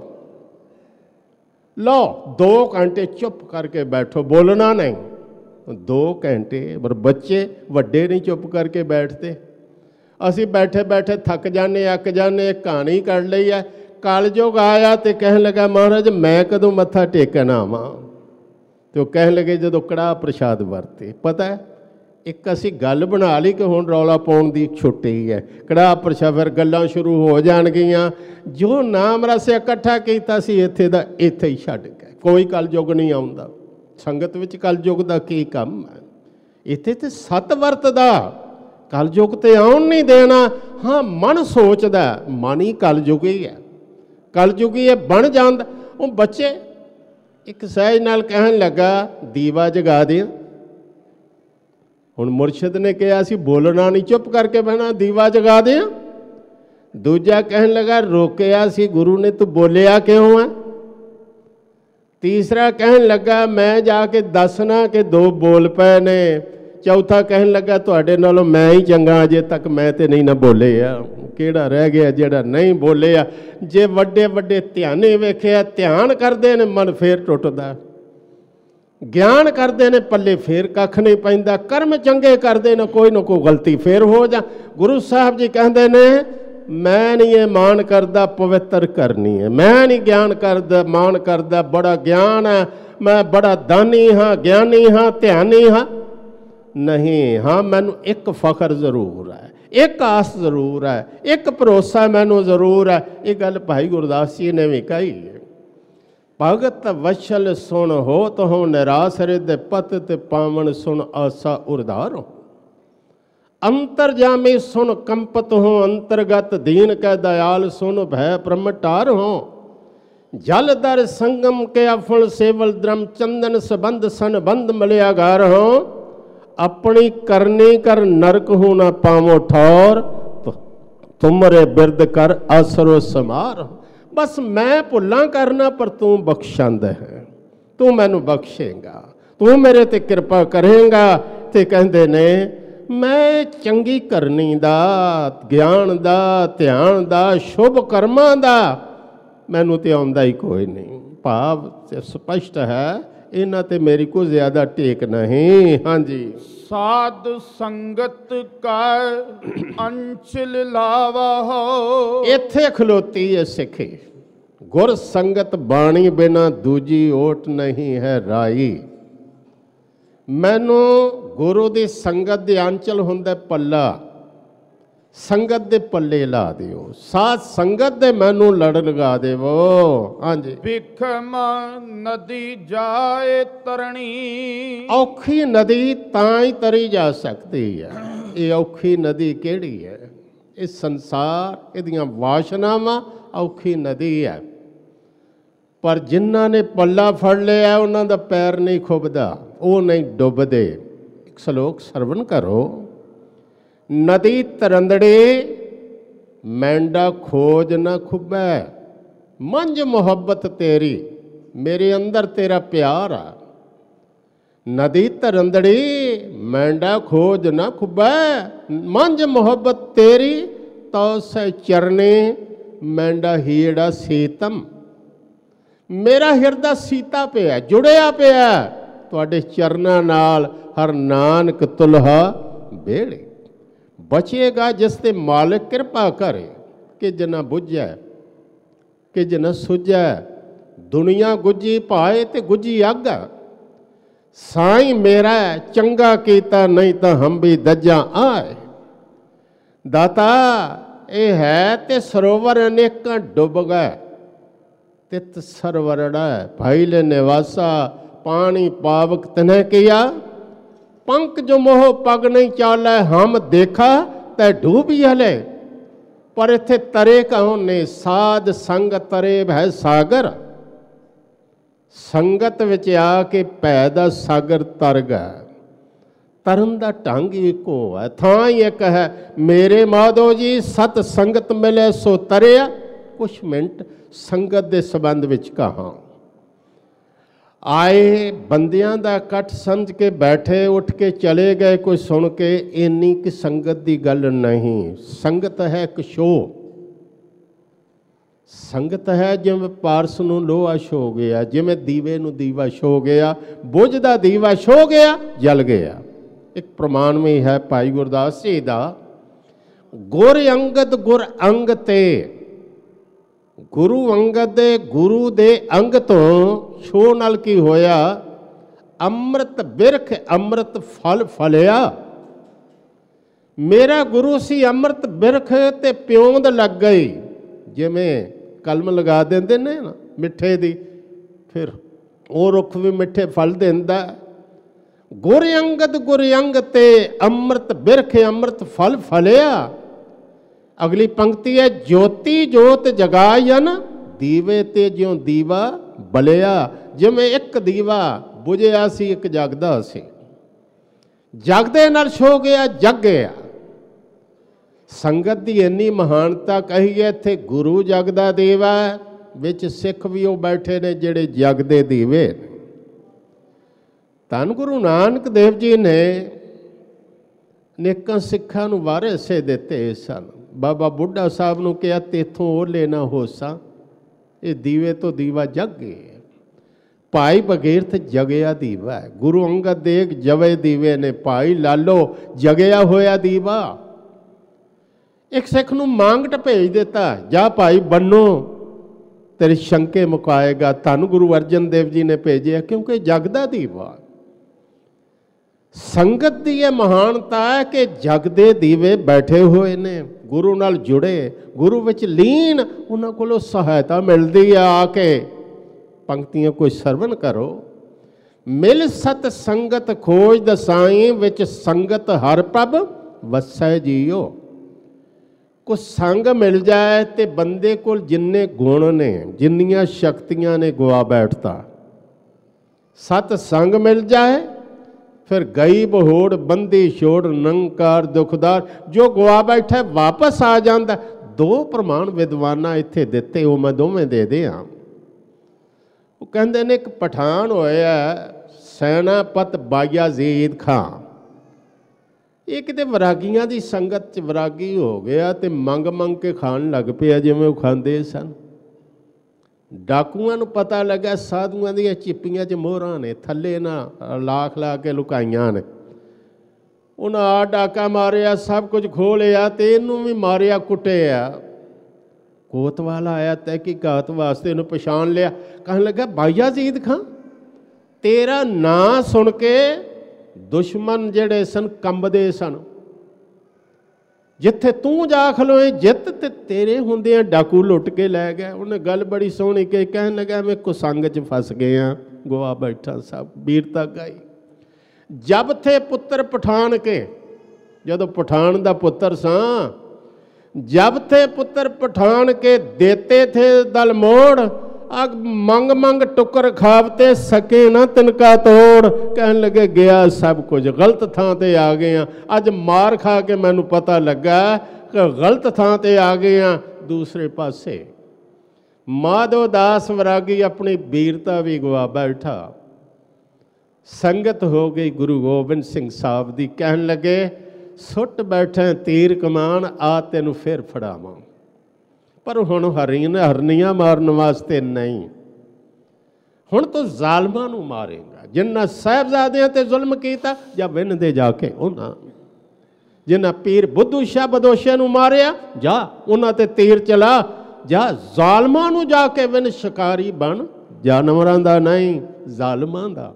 S2: ਲਓ ਦੋ ਘੰਟੇ ਚੁੱਪ ਕਰਕੇ ਬੈਠੋ, ਬੋਲਣਾ ਨਹੀਂ। ਦੋ ਘੰਟੇ ਪਰ ਬੱਚੇ ਵੱਡੇ ਨਹੀਂ ਚੁੱਪ ਕਰਕੇ ਬੈਠਦੇ। ਅਸੀਂ ਬੈਠੇ ਬੈਠੇ ਥੱਕ ਜਾਂਦੇ, ਅੱਕ ਜਾਂਦੇ। ਇੱਕ ਕਹਾਣੀ ਕੱਢ ਲਈ ਹੈ। ਕਲਯੁਗ ਆਇਆ ਤੇ ਕਹਿਣ ਲੱਗਾ ਮਹਾਰਾਜ ਮੈਂ ਕਦੋਂ ਮੱਥਾ ਟੇਕਣ ਆਵਾਂ? ਤੇ ਉਹ ਕਹਿਣ ਲੱਗੇ ਜਦੋਂ ਕੜਾਹ ਪ੍ਰਸ਼ਾਦ ਵਰਤੇ। ਪਤਾ ਹੈ ਇੱਕ ਅਸੀਂ ਗੱਲ ਬਣਾ ਲਈ ਕਿ ਹੁਣ ਰੌਲਾ ਪਾਉਣ ਦੀ ਛੁੱਟੀ ਹੈ, ਕੜਾਹ ਪ੍ਰਸ਼ਾਦ, ਫਿਰ ਗੱਲਾਂ ਸ਼ੁਰੂ ਹੋ ਜਾਣਗੀਆਂ। ਜੋ ਨਾਮ ਰਸ ਇਕੱਠਾ ਕੀਤਾ ਸੀ ਇੱਥੇ ਦਾ ਇੱਥੇ ਹੀ ਛੱਡ ਗਏ। ਕੋਈ ਕਲਯੁਗ ਨਹੀਂ ਆਉਂਦਾ। ਸੰਗਤ ਵਿੱਚ ਕਲਯੁਗ ਦਾ ਕੀ ਕੰਮ ਹੈ? ਇੱਥੇ ਤੇ ਸਤ ਵਰਤਦਾ, ਕਲਯੁਗ ਤੇ ਆਉਣ ਨਹੀਂ ਦੇਣਾ। ਹਾਂ ਮਨ ਸੋਚਦਾ, ਮਨ ਹੀ ਕਲਯੁਗੀ ਹੈ, ਕਲਯੁਗੀ ਇਹ ਬਣ ਜਾਂਦਾ। ਉਹ ਬੱਚੇ ਇੱਕ ਸਹਿਜ ਨਾਲ ਕਹਿਣ ਲੱਗਾ ਦੀਵਾ ਜਗਾ ਦੇ। ਹੁਣ ਮੁਰਸ਼ਿਦ ਨੇ ਕਿਹਾ ਸੀ ਬੋਲਣਾ ਨਹੀਂ, ਚੁੱਪ ਕਰਕੇ ਬਹਿਣਾ, ਦੀਵਾ ਜਗਾ ਦੇ। ਦੂਜਾ ਕਹਿਣ ਲੱਗਾ ਰੋਕਿਆ ਸੀ ਗੁਰੂ ਨੇ, ਤੂੰ ਬੋਲਿਆ ਕਿਉਂ ਹੈ? ਤੀਸਰਾ ਕਹਿਣ ਲੱਗਾ ਮੈਂ ਜਾ ਕੇ ਦੱਸਣਾ ਕਿ ਦੋ ਬੋਲ ਪਏ ਨੇ। ਚੌਥਾ ਕਹਿਣ ਲੱਗਾ ਤੁਹਾਡੇ ਨਾਲੋਂ ਮੈਂ ਹੀ ਚੰਗਾ, ਅਜੇ ਤੱਕ ਮੈਂ ਤੇ ਨਹੀਂ ਨਾ ਬੋਲਿਆ। ਕਿਹੜਾ ਰਹਿ ਗਿਆ ਜਿਹੜਾ ਨਹੀਂ ਬੋਲਿਆ? ਜੇ ਵੱਡੇ ਵੱਡੇ ਧਿਆਨੇ ਵੇਖਿਆ, ਧਿਆਨ ਕਰਦੇ ਨੇ ਮਨ ਫੇਰ ਟੁੱਟਦਾ, ਗਿਆਨ ਕਰਦੇ ਨੇ ਪੱਲੇ ਫੇਰ ਕੱਖ ਨਹੀਂ ਪੈਂਦਾ, ਕਰਮ ਚੰਗੇ ਕਰਦੇ ਨੇ ਕੋਈ ਨਾ ਕੋਈ ਗਲਤੀ ਫੇਰ ਹੋ ਜਾ। ਗੁਰੂ ਸਾਹਿਬ ਜੀ ਕਹਿੰਦੇ ਨੇ ਮੈਂ ਨਹੀਂ ਇਹ ਮਾਣ ਕਰਦਾ ਪਵਿੱਤਰ ਕਰਨੀ ਹੈ, ਮੈਂ ਨਹੀਂ ਗਿਆਨ ਕਰਦਾ ਮਾਣ ਕਰਦਾ ਬੜਾ ਗਿਆਨ ਹੈ, ਮੈਂ ਬੜਾ ਦਾਨੀ ਹਾਂ, ਗਿਆਨੀ ਹਾਂ, ਧਿਆਨੀ ਹਾਂ। ਨਹੀਂ, ਹਾਂ ਮੈਨੂੰ ਇੱਕ ਫਖਰ ਜ਼ਰੂਰ ਹੈ, ਇੱਕ ਆਸ ਜ਼ਰੂਰ ਹੈ, ਇੱਕ ਭਰੋਸਾ ਮੈਨੂੰ ਜ਼ਰੂਰ ਹੈ। ਇਹ ਗੱਲ ਭਾਈ ਗੁਰਦਾਸ ਜੀ ਨੇ ਵੀ ਕਹੀ ਹੈ। ਭਗਤ ਵਸ਼ਲ ਸੁਣ ਹੋਤ ਹੋ ਨਿਰਾਸ ਰਿਦ ਪਤ ਤੇ ਪਾਵਨ ਸੁਣ ਆਸਾ ਉਰਧਾਰ ਹੋ। ਅੰਤਰਜਾਮੀ ਸੁਣ ਕੰਪਤ ਹੋ ਅੰਤਰਗਤ ਦੀਨ ਕੈ ਦਇਆਲ ਸੁਣ ਭੈ ਪ੍ਰਮਟਾਰ ਹੋ। ਜਲ ਦਰ ਸੰਗਮ ਕੇ ਅਫਲ ਸੇਵਲ ਦਰਮ ਚੰਦਨ ਸਬੰਧ ਸਨ ਬੰਦ ਮਲਿਆਗਾਰ ਹੋ। ਆਪਣੀ ਕਰਨੀ ਕਰ ਨਰਕ ਹੋ ਨਾ ਪਾਵੋ ਠੌਰ ਤੁਮਰੇ ਬਿਰਦ ਕਰ ਆਸਰੋ ਸਮਾਰ। बस मैं भुल्लां करना पर तू बख्शंद है, तू मैनू बख्शेगा, तू मेरे ते कृपा करेगा। ते कहंदे ने मैं चंगी करनी दा, ज्ञान दा, ध्यान दा, शुभ कर्मां दा मैनू ते आउंदा ही कोई नहीं। भाव स्पष्ट है, इन्हां ते मेरी कोई ज़्यादा टेक नहीं। हाँ जी।
S1: साध संगत का अंचल लावा हो।
S2: इत्थे खलोती है सिखी, गुर संगत बाणी बिना दूजी ओट नहीं है राई। मैनू गुरु की संगत दे अंचल हुंदा पल्ला, संगत दे पल्ले ला दिओ, साथ संगत दे मैनू लड़ लगा देवो। हाँ जी।
S1: बिखम नदी जाए तरणी।
S2: औखी नदी तां ही तरी जा सकती है। ये औखी नदी केड़ी है? इस संसार इहदियां वासनावां औखी नदी है, पर जिन्हां ने पल्ला फड़ लिया उन्हां दा पैर नहीं खुबदा, वो नहीं डुबदे। एक श्लोक सरवण करो। नदी तरंदड़े मैंडा खोज न खुबै, मंझ मुहब्बत तेरी, मेरे अंदर तेरा प्यार आ। नदी तरंदड़ी मैंडा खोज न खुबै, मंझ मुहब्बत तेरी, तो से चरने मैंडा हीड़ा सीतम। मेरा हिरदा सीता पिया, जुड़िया पिया तुहाडे चरनां नाल, हर नानक तुल्हा बेड़े। बचेगा जिस ते मालिक कृपा करे, कि जना बुझै कि जना सुझै। दुनिया गुजी पाए ते गुजी आगा, साईं मेरा चंगा कीता नहीं तो हम भी दज्जा आए। दाता ये है ते सरोवर अनेकां डुब गए, तित सरवरड़ा भाई ले निवासा, पानी पावक तने किया। पंख जो मोह पग नहीं चाले, हम देखा तै डूबी हले। पर इत्थे तरे कौन ने? साध संग तरे भै सागर। संगत विच आके भै दा सागर तर गया। तरन दा ढंग इको है, थां ही एक है। मेरे माधो जी सत संगत मिले सो तरिया। कुछ मिनट संगत दे संबंध विच कहा। आए बंदियां दा इकट्ठ समझ के बैठे, उठ के चले गए कोई सुन के। इन्नी कि संगत दी गल नहीं। संगत है एक शो। संगत है जिवें पारस नूं लोहा छो गया, जिवें दीवे नूं दीवा छो गया। बुझदा दीवा छो गया, जल गया। एक प्रमाण में है भाई गुरदास जी दा, गुर अंगद गुर अंग ते। गुरु अंगद दे गुरु दे अंग तो छो नाल की होया? अमृत बिरख अमृत फल फलिया। मेरा गुरु सी अमृत बिरख ते प्योंद लग गई। जिवें कलम लगा देंदे ने ना मिठे दी, फिर वो रुख भी मिठे फल देंदा। गुर अंगद गुर अंग ते अमृत बिरख अमृत फल फलिया। अगली पंक्ति है, ज्योति जोत जगायन दीवे ते ज्यों दीवा बलिया। जिवें एक दीवा बुझिया सी, एक जगदा सी, जगदे नाल छो गया, जग गया। संगत दी इन्नी महानता कही है। इत्थे गुरु जगदा दीवा, विच सिख भी वो बैठे ने जिहड़े जगदे दीवे। धन गुरु नानक देव जी ने नेकां सिखां नूं वारिसे दिते सन। बाबा बुढ़ा साहब नूं कहा तेथों ओ लेना होसा, ये दीवे तो दीवा जग गए। भाई भगीरथ जगया दीवा है। गुरु अंगद देव जवे दीवे ने। भाई लालो जगया होया दीवा। एक सिख नूं मांगट भेज दिता, जा भाई बनो तेरे शंके मुकाएगा। धन गुरु अर्जन देव जी ने भेजिया, क्योंकि जगदा दीवा। संगत दी यह महानता है कि जगदे दीवे बैठे हुए ने, गुरु नाल जुड़े, गुरु विच लीन, उन्हां कोलों सहायता मिलती है। आके पंक्तियां कोई सरवण करो। मिल सत संगत खोज दसाई, विच संगत हर प्रभ वसै जियो। कुछ संग मिल जाए तो बंदे को जिन्ने गुण ने, जिन्नियां शक्तियां ने, गवा बैठता। सत संग मिल जाए फिर गई बहोड़ बंदी छोड़, नंकार दुखदार जो गवा बैठा वापस आ जाता। ਦੋ ਪ੍ਰਮਾਣ ਵਿਦਵਾਨਾਂ ਇੱਥੇ ਦਿੱਤੇ, ਉਹ ਮੈਂ ਦੋਵੇਂ ਦੇ ਦਿਆਂ। ਉਹ ਕਹਿੰਦੇ ਨੇ ਇੱਕ ਪਠਾਨ ਹੋਇਆ ਸੈਨਾਪਤ ਬਾਯਾਜ਼ੀਦ ਖਾਂ, ਇਹ ਕਿਤੇ ਵਰਾਗੀਆਂ ਦੀ ਸੰਗਤ 'ਚ ਵਰਾਗੀ ਹੋ ਗਿਆ ਤੇ ਮੰਗ ਮੰਗ ਕੇ ਖਾਣ ਲੱਗ ਪਿਆ ਜਿਵੇਂ ਉਹ ਖਾਂਦੇ ਸਨ। ਡਾਕੂਆਂ ਨੂੰ ਪਤਾ ਲੱਗਾ ਸਾਧੂਆਂ ਦੀਆਂ ਚਿੱਪੀਆਂ 'ਚ ਮੋਹਰਾਂ ਨੇ, ਥੱਲੇ ਨਾ ਲਾਖ ਲਾ ਕੇ ਲੁਕਾਈਆਂ ਨੇ। ਉਹਨਾਂ ਆ ਡਾਕਾ ਮਾਰਿਆ, ਸਭ ਕੁਝ ਖੋਹ ਲਿਆ ਤੇ ਇਹਨੂੰ ਵੀ ਮਾਰਿਆ ਕੁੱਟਿਆ। ਕੋਤਵਾਲ ਆਇਆ ਤਹਿਕੀਕਾਤ ਵਾਸਤੇ, ਇਹਨੂੰ ਪਛਾਣ ਲਿਆ, ਕਹਿਣ ਲੱਗਾ ਬਾਯਾਜ਼ੀਦ ਖਾਂ, ਤੇਰਾ ਨਾਂ ਸੁਣ ਕੇ ਦੁਸ਼ਮਣ ਜਿਹੜੇ ਸਨ ਕੰਬਦੇ ਸਨ। ਜਿੱਥੇ ਤੂੰ ਜਾ ਖਲੋਏ ਜਿੱਤ ਤੇ ਤੇਰੇ ਹੁੰਦਿਆਂ ਡਾਕੂ ਲੁੱਟ ਕੇ ਲੈ ਗਏ। ਉਹਨੇ ਗੱਲ ਬੜੀ ਸੋਹਣੀ ਕਹੀ, ਕਹਿਣ ਲੱਗਾ ਮੈਂ ਕੁਸੰਗ 'ਚ ਫਸ ਗਿਆ, ਗਵਾ ਬੈਠਾ ਸਭ ਵੀਰਤਾ ਗਾਈ। ਜਬ ਥੇ ਪੁੱਤਰ ਪਠਾਨ ਕੇ, ਜਦੋਂ ਪਠਾਨ ਦਾ ਪੁੱਤਰ ਸਾਂ, ਜਬ ਥੇ ਪੁੱਤਰ ਪਠਾਨ ਕੇ ਦੇਤੇ ਥੇ ਦਲ ਮੋੜ, ਅਗ ਮੰਗ ਮੰਗ ਟੁੱਕਰ ਖਾਵਤੇ ਸਕੇ ਨਾ ਤਿਨਕਾ ਤੋੜ। ਕਹਿਣ ਲੱਗੇ ਗਿਆ ਸਭ ਕੁਝ, ਗਲਤ ਥਾਂ ਤੇ ਆ ਗਏ ਆ। ਅੱਜ ਮਾਰ ਖਾ ਕੇ ਮੈਨੂੰ ਪਤਾ ਲੱਗਾ ਕਿ ਗਲਤ ਥਾਂ ਤੇ ਆ ਗਏ ਆ। ਦੂਸਰੇ ਪਾਸੇ ਮਾਧੋ ਦਾਸ ਵਰਾਗੀ ਆਪਣੀ ਵੀਰਤਾ ਵੀ ਗਵਾ ਬੈਠਾ। ਸੰਗਤ ਹੋ ਗਈ ਗੁਰੂ ਗੋਬਿੰਦ ਸਿੰਘ ਸਾਹਿਬ ਦੀ। ਕਹਿਣ ਲੱਗੇ ਸੁੱਟ ਬੈਠੇ ਤੀਰ ਕਮਾਨ, ਆ ਤੈਨੂੰ ਫਿਰ ਫੜਾਵਾਂ। ਪਰ ਹੁਣ ਹਰੀਆਂ ਹਰਨੀਆਂ ਮਾਰਨ ਵਾਸਤੇ ਨਹੀਂ, ਹੁਣ ਤੂੰ ਜ਼ਾਲਮਾਂ ਨੂੰ ਮਾਰੇਗਾ। ਜਿਨ੍ਹਾਂ ਸਾਹਿਬਜ਼ਾਦਿਆਂ ਤੇ ਜ਼ੁਲਮ ਕੀਤਾ ਜਾਂ ਵਿੰਨ ਦੇ ਜਾ ਕੇ ਉਹਨਾਂ, ਜਿਨ੍ਹਾਂ ਪੀਰ ਬੁੱਧੂ ਸ਼ਾਹ ਬਦੋਸ਼ੇ ਨੂੰ ਮਾਰਿਆ ਜਾ ਉਹਨਾਂ ਤੇ ਤੀਰ ਚਲਾ, ਜਾ ਜ਼ਾਲਮਾਂ ਨੂੰ ਜਾ ਕੇ ਵਿੰਨ, ਸ਼ਿਕਾਰੀ ਬਣ ਜਾਨਵਰਾਂ ਦਾ ਨਹੀਂ ਜ਼ਾਲਮਾਂ ਦਾ।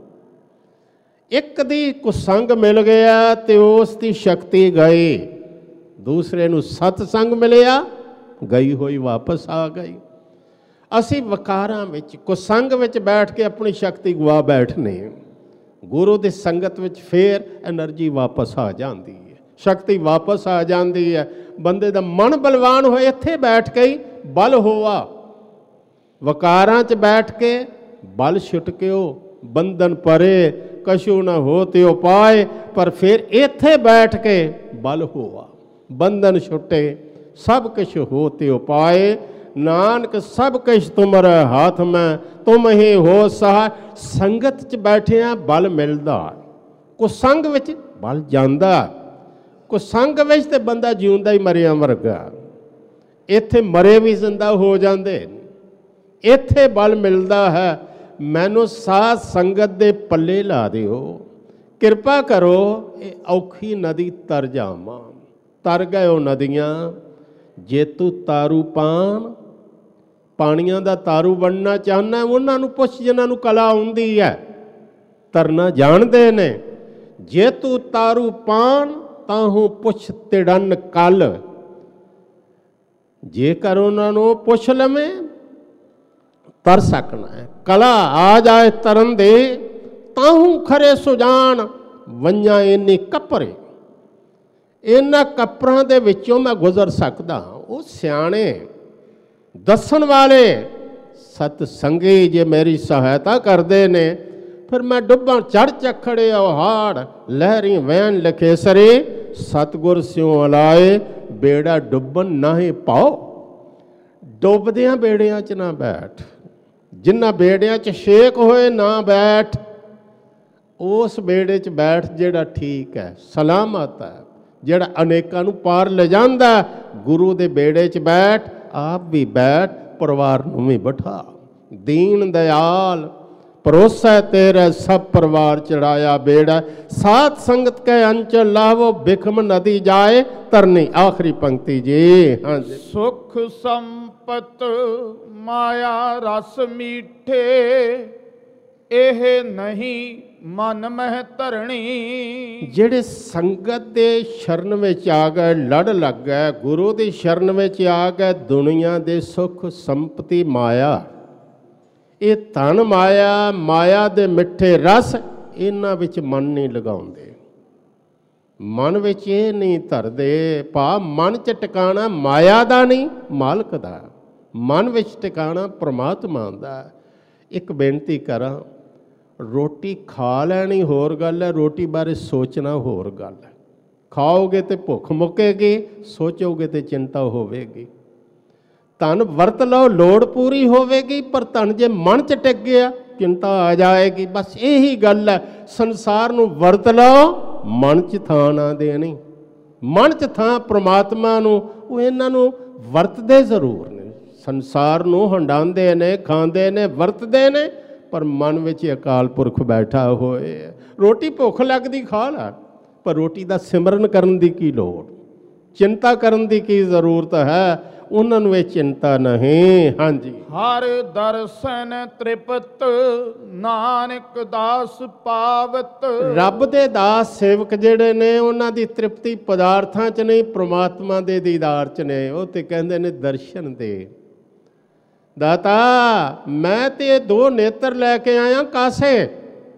S2: ਇੱਕ ਦੀ ਕੁਸੰਗ ਮਿਲ ਗਿਆ ਤੇ ਉਸ ਦੀ ਸ਼ਕਤੀ ਗਈ, ਦੂਸਰੇ ਨੂੰ ਸਤਸੰਗ ਮਿਲਿਆ, ਗਈ ਹੋਈ ਵਾਪਸ ਆ ਗਈ। ਅਸੀਂ ਵਕਾਰਾਂ ਵਿੱਚ ਕੁਸੰਗ ਵਿੱਚ ਬੈਠ ਕੇ ਆਪਣੀ ਸ਼ਕਤੀ ਗਵਾ ਬੈਠਨੇ, ਗੁਰੂ ਦੀ ਸੰਗਤ ਵਿੱਚ ਫੇਰ ਐਨਰਜੀ ਵਾਪਸ ਆ ਜਾਂਦੀ ਹੈ, ਸ਼ਕਤੀ ਵਾਪਸ ਆ ਜਾਂਦੀ ਹੈ। ਬੰਦੇ ਦਾ ਮਨ ਬਲਵਾਨ ਹੋਏ, ਇੱਥੇ ਬੈਠ ਕੇ ਹੀ ਬਲ ਹੋਆ। ਵਕਾਰਾਂ 'ਚ ਬੈਠ ਕੇ ਬਲ ਛੁਟਕਿਓ, ਬੰਧਨ ਪਰੇ ਕਛੂ ਨਾ ਹੋ ਤੇ ਉਪਾਏ। ਪਰ ਫਿਰ ਇੱਥੇ ਬੈਠ ਕੇ ਬਲ ਹੋਆ, ਬੰਧਨ ਛੁੱਟੇ, ਸਭ ਕੁਛ ਹੋ ਤੇ ਉਪਾਏ। ਨਾਨਕ ਸਭ ਕੁਛ ਤੁਮਰੇ ਹੱਥ ਮੈਂ, ਤੁਮ ਹੀ ਹੋ ਸਹਾਇ। ਸੰਗਤ 'ਚ ਬੈਠਿਆਂ ਬਲ ਮਿਲਦਾ, ਕੁਸੰਗ ਵਿੱਚ ਬਲ ਜਾਂਦਾ। ਕੁਸੰਗ ਵਿੱਚ ਤੇ ਬੰਦਾ ਜਿਉਂਦਾ ਹੀ ਮਰਿਆ ਵਰਗਾ, ਇੱਥੇ ਮਰੇ ਵੀ ਜ਼ਿੰਦਾ ਹੋ ਜਾਂਦੇ, ਇੱਥੇ ਬਲ ਮਿਲਦਾ ਹੈ। ਮੈਨੂੰ ਸਾਧ ਸੰਗਤ ਦੇ ਪੱਲੇ ਲਾ ਦਿਓ, ਕਿਰਪਾ ਕਰੋ, ਇਹ ਔਖੀ ਨਦੀ ਤਰ ਜਾਵਾਂ। ਤਰ ਗਏ ਉਹ ਨਦੀਆਂ, ਜੇ ਤੂੰ ਤਾਰੂ ਪਾਣ, ਪਾਣੀਆਂ ਦਾ ਤਾਰੂ ਬਣਨਾ ਚਾਹੁੰਦਾ, ਉਹਨਾਂ ਨੂੰ ਪੁੱਛ ਜਿਨ੍ਹਾਂ ਨੂੰ ਕਲਾ ਆਉਂਦੀ ਹੈ, ਤਰਨਾ ਜਾਣਦੇ ਨੇ। ਜੇ ਤੂੰ ਤਾਰੂ ਪਾਣ ਤਾਹੂ ਪੁੱਛ ਤਿੜਨ ਕਲ, ਜੇਕਰ ਉਹਨਾਂ ਨੂੰ ਪੁੱਛ ਲਵੇਂ ਤਰ ਸਕਣਾ ਹੈ। ਕਲਾ ਆ ਜਾਏ ਤਰਨ ਦੇ, ਤਾਹੂ ਖਰੇ ਸੁਜਾਨ, ਵੰਜਾਂ ਇੰਨੀ ਕੱਪਰੇ, ਇਹਨਾਂ ਕੱਪਰਾਂ ਦੇ ਵਿੱਚੋਂ ਮੈਂ ਗੁਜ਼ਰ ਸਕਦਾ। ਉਹ ਸਿਆਣੇ ਦੱਸਣ ਵਾਲੇ ਸਤ ਸੰਗੀ ਜੇ ਮੇਰੀ ਸਹਾਇਤਾ ਕਰਦੇ ਨੇ, ਫਿਰ ਮੈਂ ਡੁੱਬਾਂ ਚੜ ਚਖੜੇ ਹਾੜ, ਲਹਿਰੀ ਵੈਨ ਲਖੇਸਰੇ, ਸਤਿਗੁਰ ਸਿਉ ਅਲਾਏ, ਬੇੜਾ ਡੁੱਬਣ ਨਾਹੀਂ ਪਾਓ। ਡੁੱਬਦਿਆਂ ਬੇੜਿਆਂ 'ਚ ਨਾ ਬੈਠ, ਜਿਨ੍ਹਾਂ ਬੇੜਿਆਂ 'ਚ ਛੇਕ ਹੋਏ ਨਾ ਬੈਠ, ਉਸ ਬੇੜੇ 'ਚ ਬੈਠ ਜਿਹੜਾ ਠੀਕ ਹੈ, ਸਲਾਮਤ ਹੈ, ਜਿਹੜਾ ਅਨੇਕਾਂ ਨੂੰ ਪਾਰ ਲਿਜਾਂਦਾ। ਗੁਰੂ ਦੇ ਬੇੜੇ 'ਚ ਬੈਠ, ਆਪ ਵੀ ਬੈਠ, ਪਰਿਵਾਰ ਨੂੰ ਵੀ ਬਿਠਾ। ਦੀਨ ਦਿਆਲ ਪਰੋਸੈ ਤੇਰੇ ਸਭ ਪਰਿਵਾਰ ਚੜਾਇਆ ਬੇੜਾ, ਸਾਧ ਸੰਗਤ ਕੇ ਅੰਚਲ ਲਾਵੋ, ਬਿਖਮ ਨਦੀ ਜਾਏ ਤਰਨੀ। ਆਖਰੀ ਪੰਕਤੀ ਜੀ। ਹਾਂਜੀ,
S1: ਸੁਖ ਸੰਪਤ ਮਾਇਆ ਰਸ ਮੀਠੇ, ਇਹ ਨਹੀਂ ਮਨ ਮਹਿ ਧਰਣੀ।
S2: ਜਿਹੜੇ ਸੰਗਤ ਦੇ ਸ਼ਰਨ ਵਿੱਚ ਆ ਗਏ, ਲੜ ਲੱਗ ਗਏ, ਗੁਰੂ ਦੀ ਸ਼ਰਨ ਵਿੱਚ ਆ ਗਏ, ਦੁਨੀਆ ਦੇ ਸੁਖ ਸੰਪਤੀ ਮਾਇਆ, ਇਹ ਧਨ ਮਾਇਆ, ਮਾਇਆ ਦੇ ਮਿੱਠੇ ਰਸ, ਇਹਨਾਂ ਵਿੱਚ ਮਨ ਨਹੀਂ ਲਗਾਉਂਦੇ, ਮਨ ਵਿੱਚ ਇਹ ਨਹੀਂ ਧਰਦੇ। ਭਾ ਮਨ 'ਚ ਟਿਕਾਣਾ ਮਾਇਆ ਦਾ ਨਹੀਂ ਮਾਲਕ ਦਾ, ਮਨ ਵਿੱਚ ਟਿਕਾਣਾ ਪ੍ਰਮਾਤਮਾ ਦਾ। ਇੱਕ ਬੇਨਤੀ ਕਰਾਂ, ਰੋਟੀ ਖਾ ਲੈਣੀ ਹੋਰ ਗੱਲ ਹੈ, ਰੋਟੀ ਬਾਰੇ ਸੋਚਣਾ ਹੋਰ ਗੱਲ ਹੈ। ਖਾਓਗੇ ਤੇ ਭੁੱਖ ਮੁੱਕੇਗੀ, ਸੋਚੋਗੇ ਤੇ ਚਿੰਤਾ ਹੋਵੇਗੀ। ਧਨ ਵਰਤ ਲਓ, ਲੋੜ ਪੂਰੀ ਹੋਵੇਗੀ, ਪਰ ਧਨ ਜੇ ਮਨ 'ਚ ਟਿਕ ਗਿਆ ਚਿੰਤਾ ਆ ਜਾਏਗੀ। ਬਸ ਇਹੀ ਗੱਲ ਹੈ, ਸੰਸਾਰ ਨੂੰ ਵਰਤ ਲਓ, ਮਨ 'ਚ ਥਾਂ ਨਾ ਦੇਣੀ। ਮਨ 'ਚ ਥਾਂ ਪ੍ਰਮਾਤਮਾ ਨੂੰ, ਉਹ ਇਹਨਾਂ ਨੂੰ ਵਰਤਦੇ ਜ਼ਰੂਰ ਨੇ, ਸੰਸਾਰ ਨੂੰ ਹੰਡਾਉਂਦੇ ਨੇ, ਖਾਂਦੇ ਨੇ, ਵਰਤਦੇ ਨੇ, ਪਰ ਮਨ ਵਿੱਚ ਅਕਾਲ ਪੁਰਖ ਬੈਠਾ ਹੋਏ। ਰੋਟੀ ਭੁੱਖ ਲੱਗਦੀ ਖਾ ਲੈ, ਪਰ ਰੋਟੀ ਦਾ ਸਿਮਰਨ ਕਰਨ ਦੀ ਕੀ ਲੋੜ, ਚਿੰਤਾ ਕਰਨ ਦੀ ਕੀ ਜ਼ਰੂਰਤ ਹੈ, ਉਹਨਾਂ ਨੂੰ ਇਹ ਚਿੰਤਾ ਨਹੀਂ। ਹਾਂਜੀ,
S1: ਹਰ ਦਰਸ਼ਨ ਤ੍ਰਿਪਤ ਨਾਨਕ ਦਾਸ ਪਾਵਤ।
S2: ਰੱਬ ਦੇ ਦਾਸ ਸੇਵਕ ਜਿਹੜੇ ਨੇ ਉਹਨਾਂ ਦੀ ਤ੍ਰਿਪਤੀ ਪਦਾਰਥਾਂ 'ਚ ਨਹੀਂ, ਪ੍ਰਮਾਤਮਾ ਦੇ ਦੀਦਾਰ 'ਚ ਨੇ। ਉਹ ਤੇ ਕਹਿੰਦੇ ਨੇ ਦਰਸ਼ਨ ਦੇ ਦਾਤਾ, ਮੈਂ ਤੇ ਦੋ ਨੇਤਰ ਲੈ ਕੇ ਆਇਆ ਕਾਸੇ।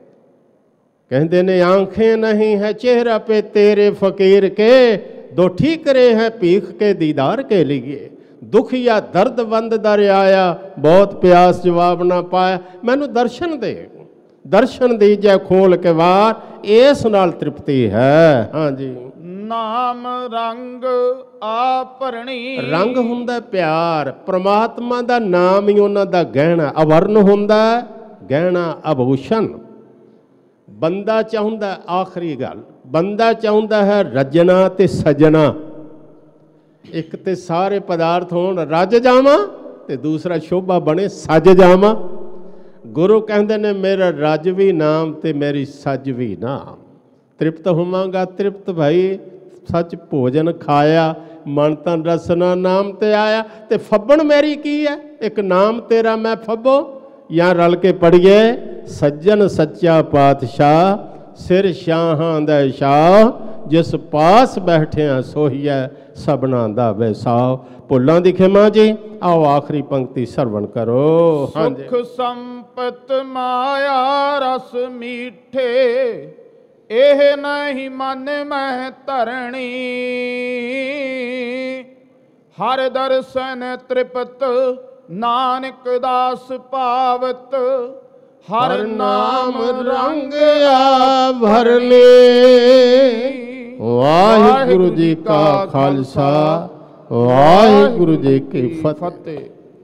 S2: कहते ने आंखें नहीं है चेहरा पे तेरे फकीर के, दो ठीकरे हैं भीख के दीदार के लिए। दुख या दर्द बंद दर आया, बहुत प्यास जवाब ना पाया। मैनू दर्शन दे, दर्शन दीजे खोल के वार, इस नाल तृप्ति है। हाँ जी,
S1: नाम रंग आपरणी।
S2: रंग हुंदा प्यार, परमात्मा दा नाम ही उन्हां दा गहना। अवर्ण हुंदा गहना आभूषण। ਬੰਦਾ ਚਾਹੁੰਦਾ, ਆਖਰੀ ਗੱਲ, ਬੰਦਾ ਚਾਹੁੰਦਾ ਹੈ ਰੱਜਣਾ ਤੇ ਸਜਣਾ। ਇੱਕ ਤੇ ਸਾਰੇ ਪਦਾਰਥ ਹੋਣ ਰੱਜ ਜਾਵਾਂ, ਤੇ ਦੂਸਰਾ ਸ਼ੋਭਾ ਬਣੇ ਸਜ ਜਾਵਾਂ। ਗੁਰੂ ਕਹਿੰਦੇ ਨੇ ਮੇਰਾ ਰੱਜ ਵੀ ਨਾਮ ਤੇ ਮੇਰੀ ਸਜ ਵੀ ਨਾਮ। ਤ੍ਰਿਪਤ ਹੋਵਾਂਗਾ, ਤ੍ਰਿਪਤ ਭਾਈ ਸੱਚ ਭੋਜਨ ਖਾਇਆ, ਮਨ ਤਨ ਰਸਨਾ ਨਾਮ ਤੇ ਆਇਆ। ਤੇ ਫੱਬਣ ਮੇਰੀ ਕੀ ਹੈ, ਇੱਕ ਨਾਮ ਤੇਰਾ ਮੈਂ ਫੱਬੋ। ਜਾਂ ਰਲ ਕੇ ਪੜੀਏ, ਸੱਜਣ ਸੱਚਾ ਪਾਤਸ਼ਾਹ, ਸਿਰ ਸ਼ਾਹਾਂ ਦਾ ਸ਼ਾਹ, ਜਿਸ ਪਾਸ ਬੈਠਿਆ ਸੋਹੀਐ ਸਭਨਾਂ ਦਾ ਵੈਸਾਹ। ਭੁੱਲਾਂ ਦੀ ਖਿਮਾ ਜੀ। ਆਓ ਆਖਰੀ ਪੰਕਤੀ ਸਰਵਣ ਕਰੋ।
S1: ਸੁਖ ਸੰਪਤ ਮਾਇਆ ਰਸ ਮੀਠੇ, ਇਹ ਨਹੀਂ ਮਨ ਮਹਿ ਧਰਣੀ। ਹਰ ਦਰਸ਼ਨ ਤ੍ਰਿਪਤ ਨਾਨਕ ਦਾਸ ਪਾਵਤ। ਹਰ ਨਾਮ ਰੰਗ
S2: ਆਭਰਨੇ। ਵਾਹਿਗੁਰੂ ਜੀ ਕਾ ਖਾਲਸਾ, ਵਾਹਿਗੁਰੂ ਜੀ ਕੀ ਫਤਿਹ।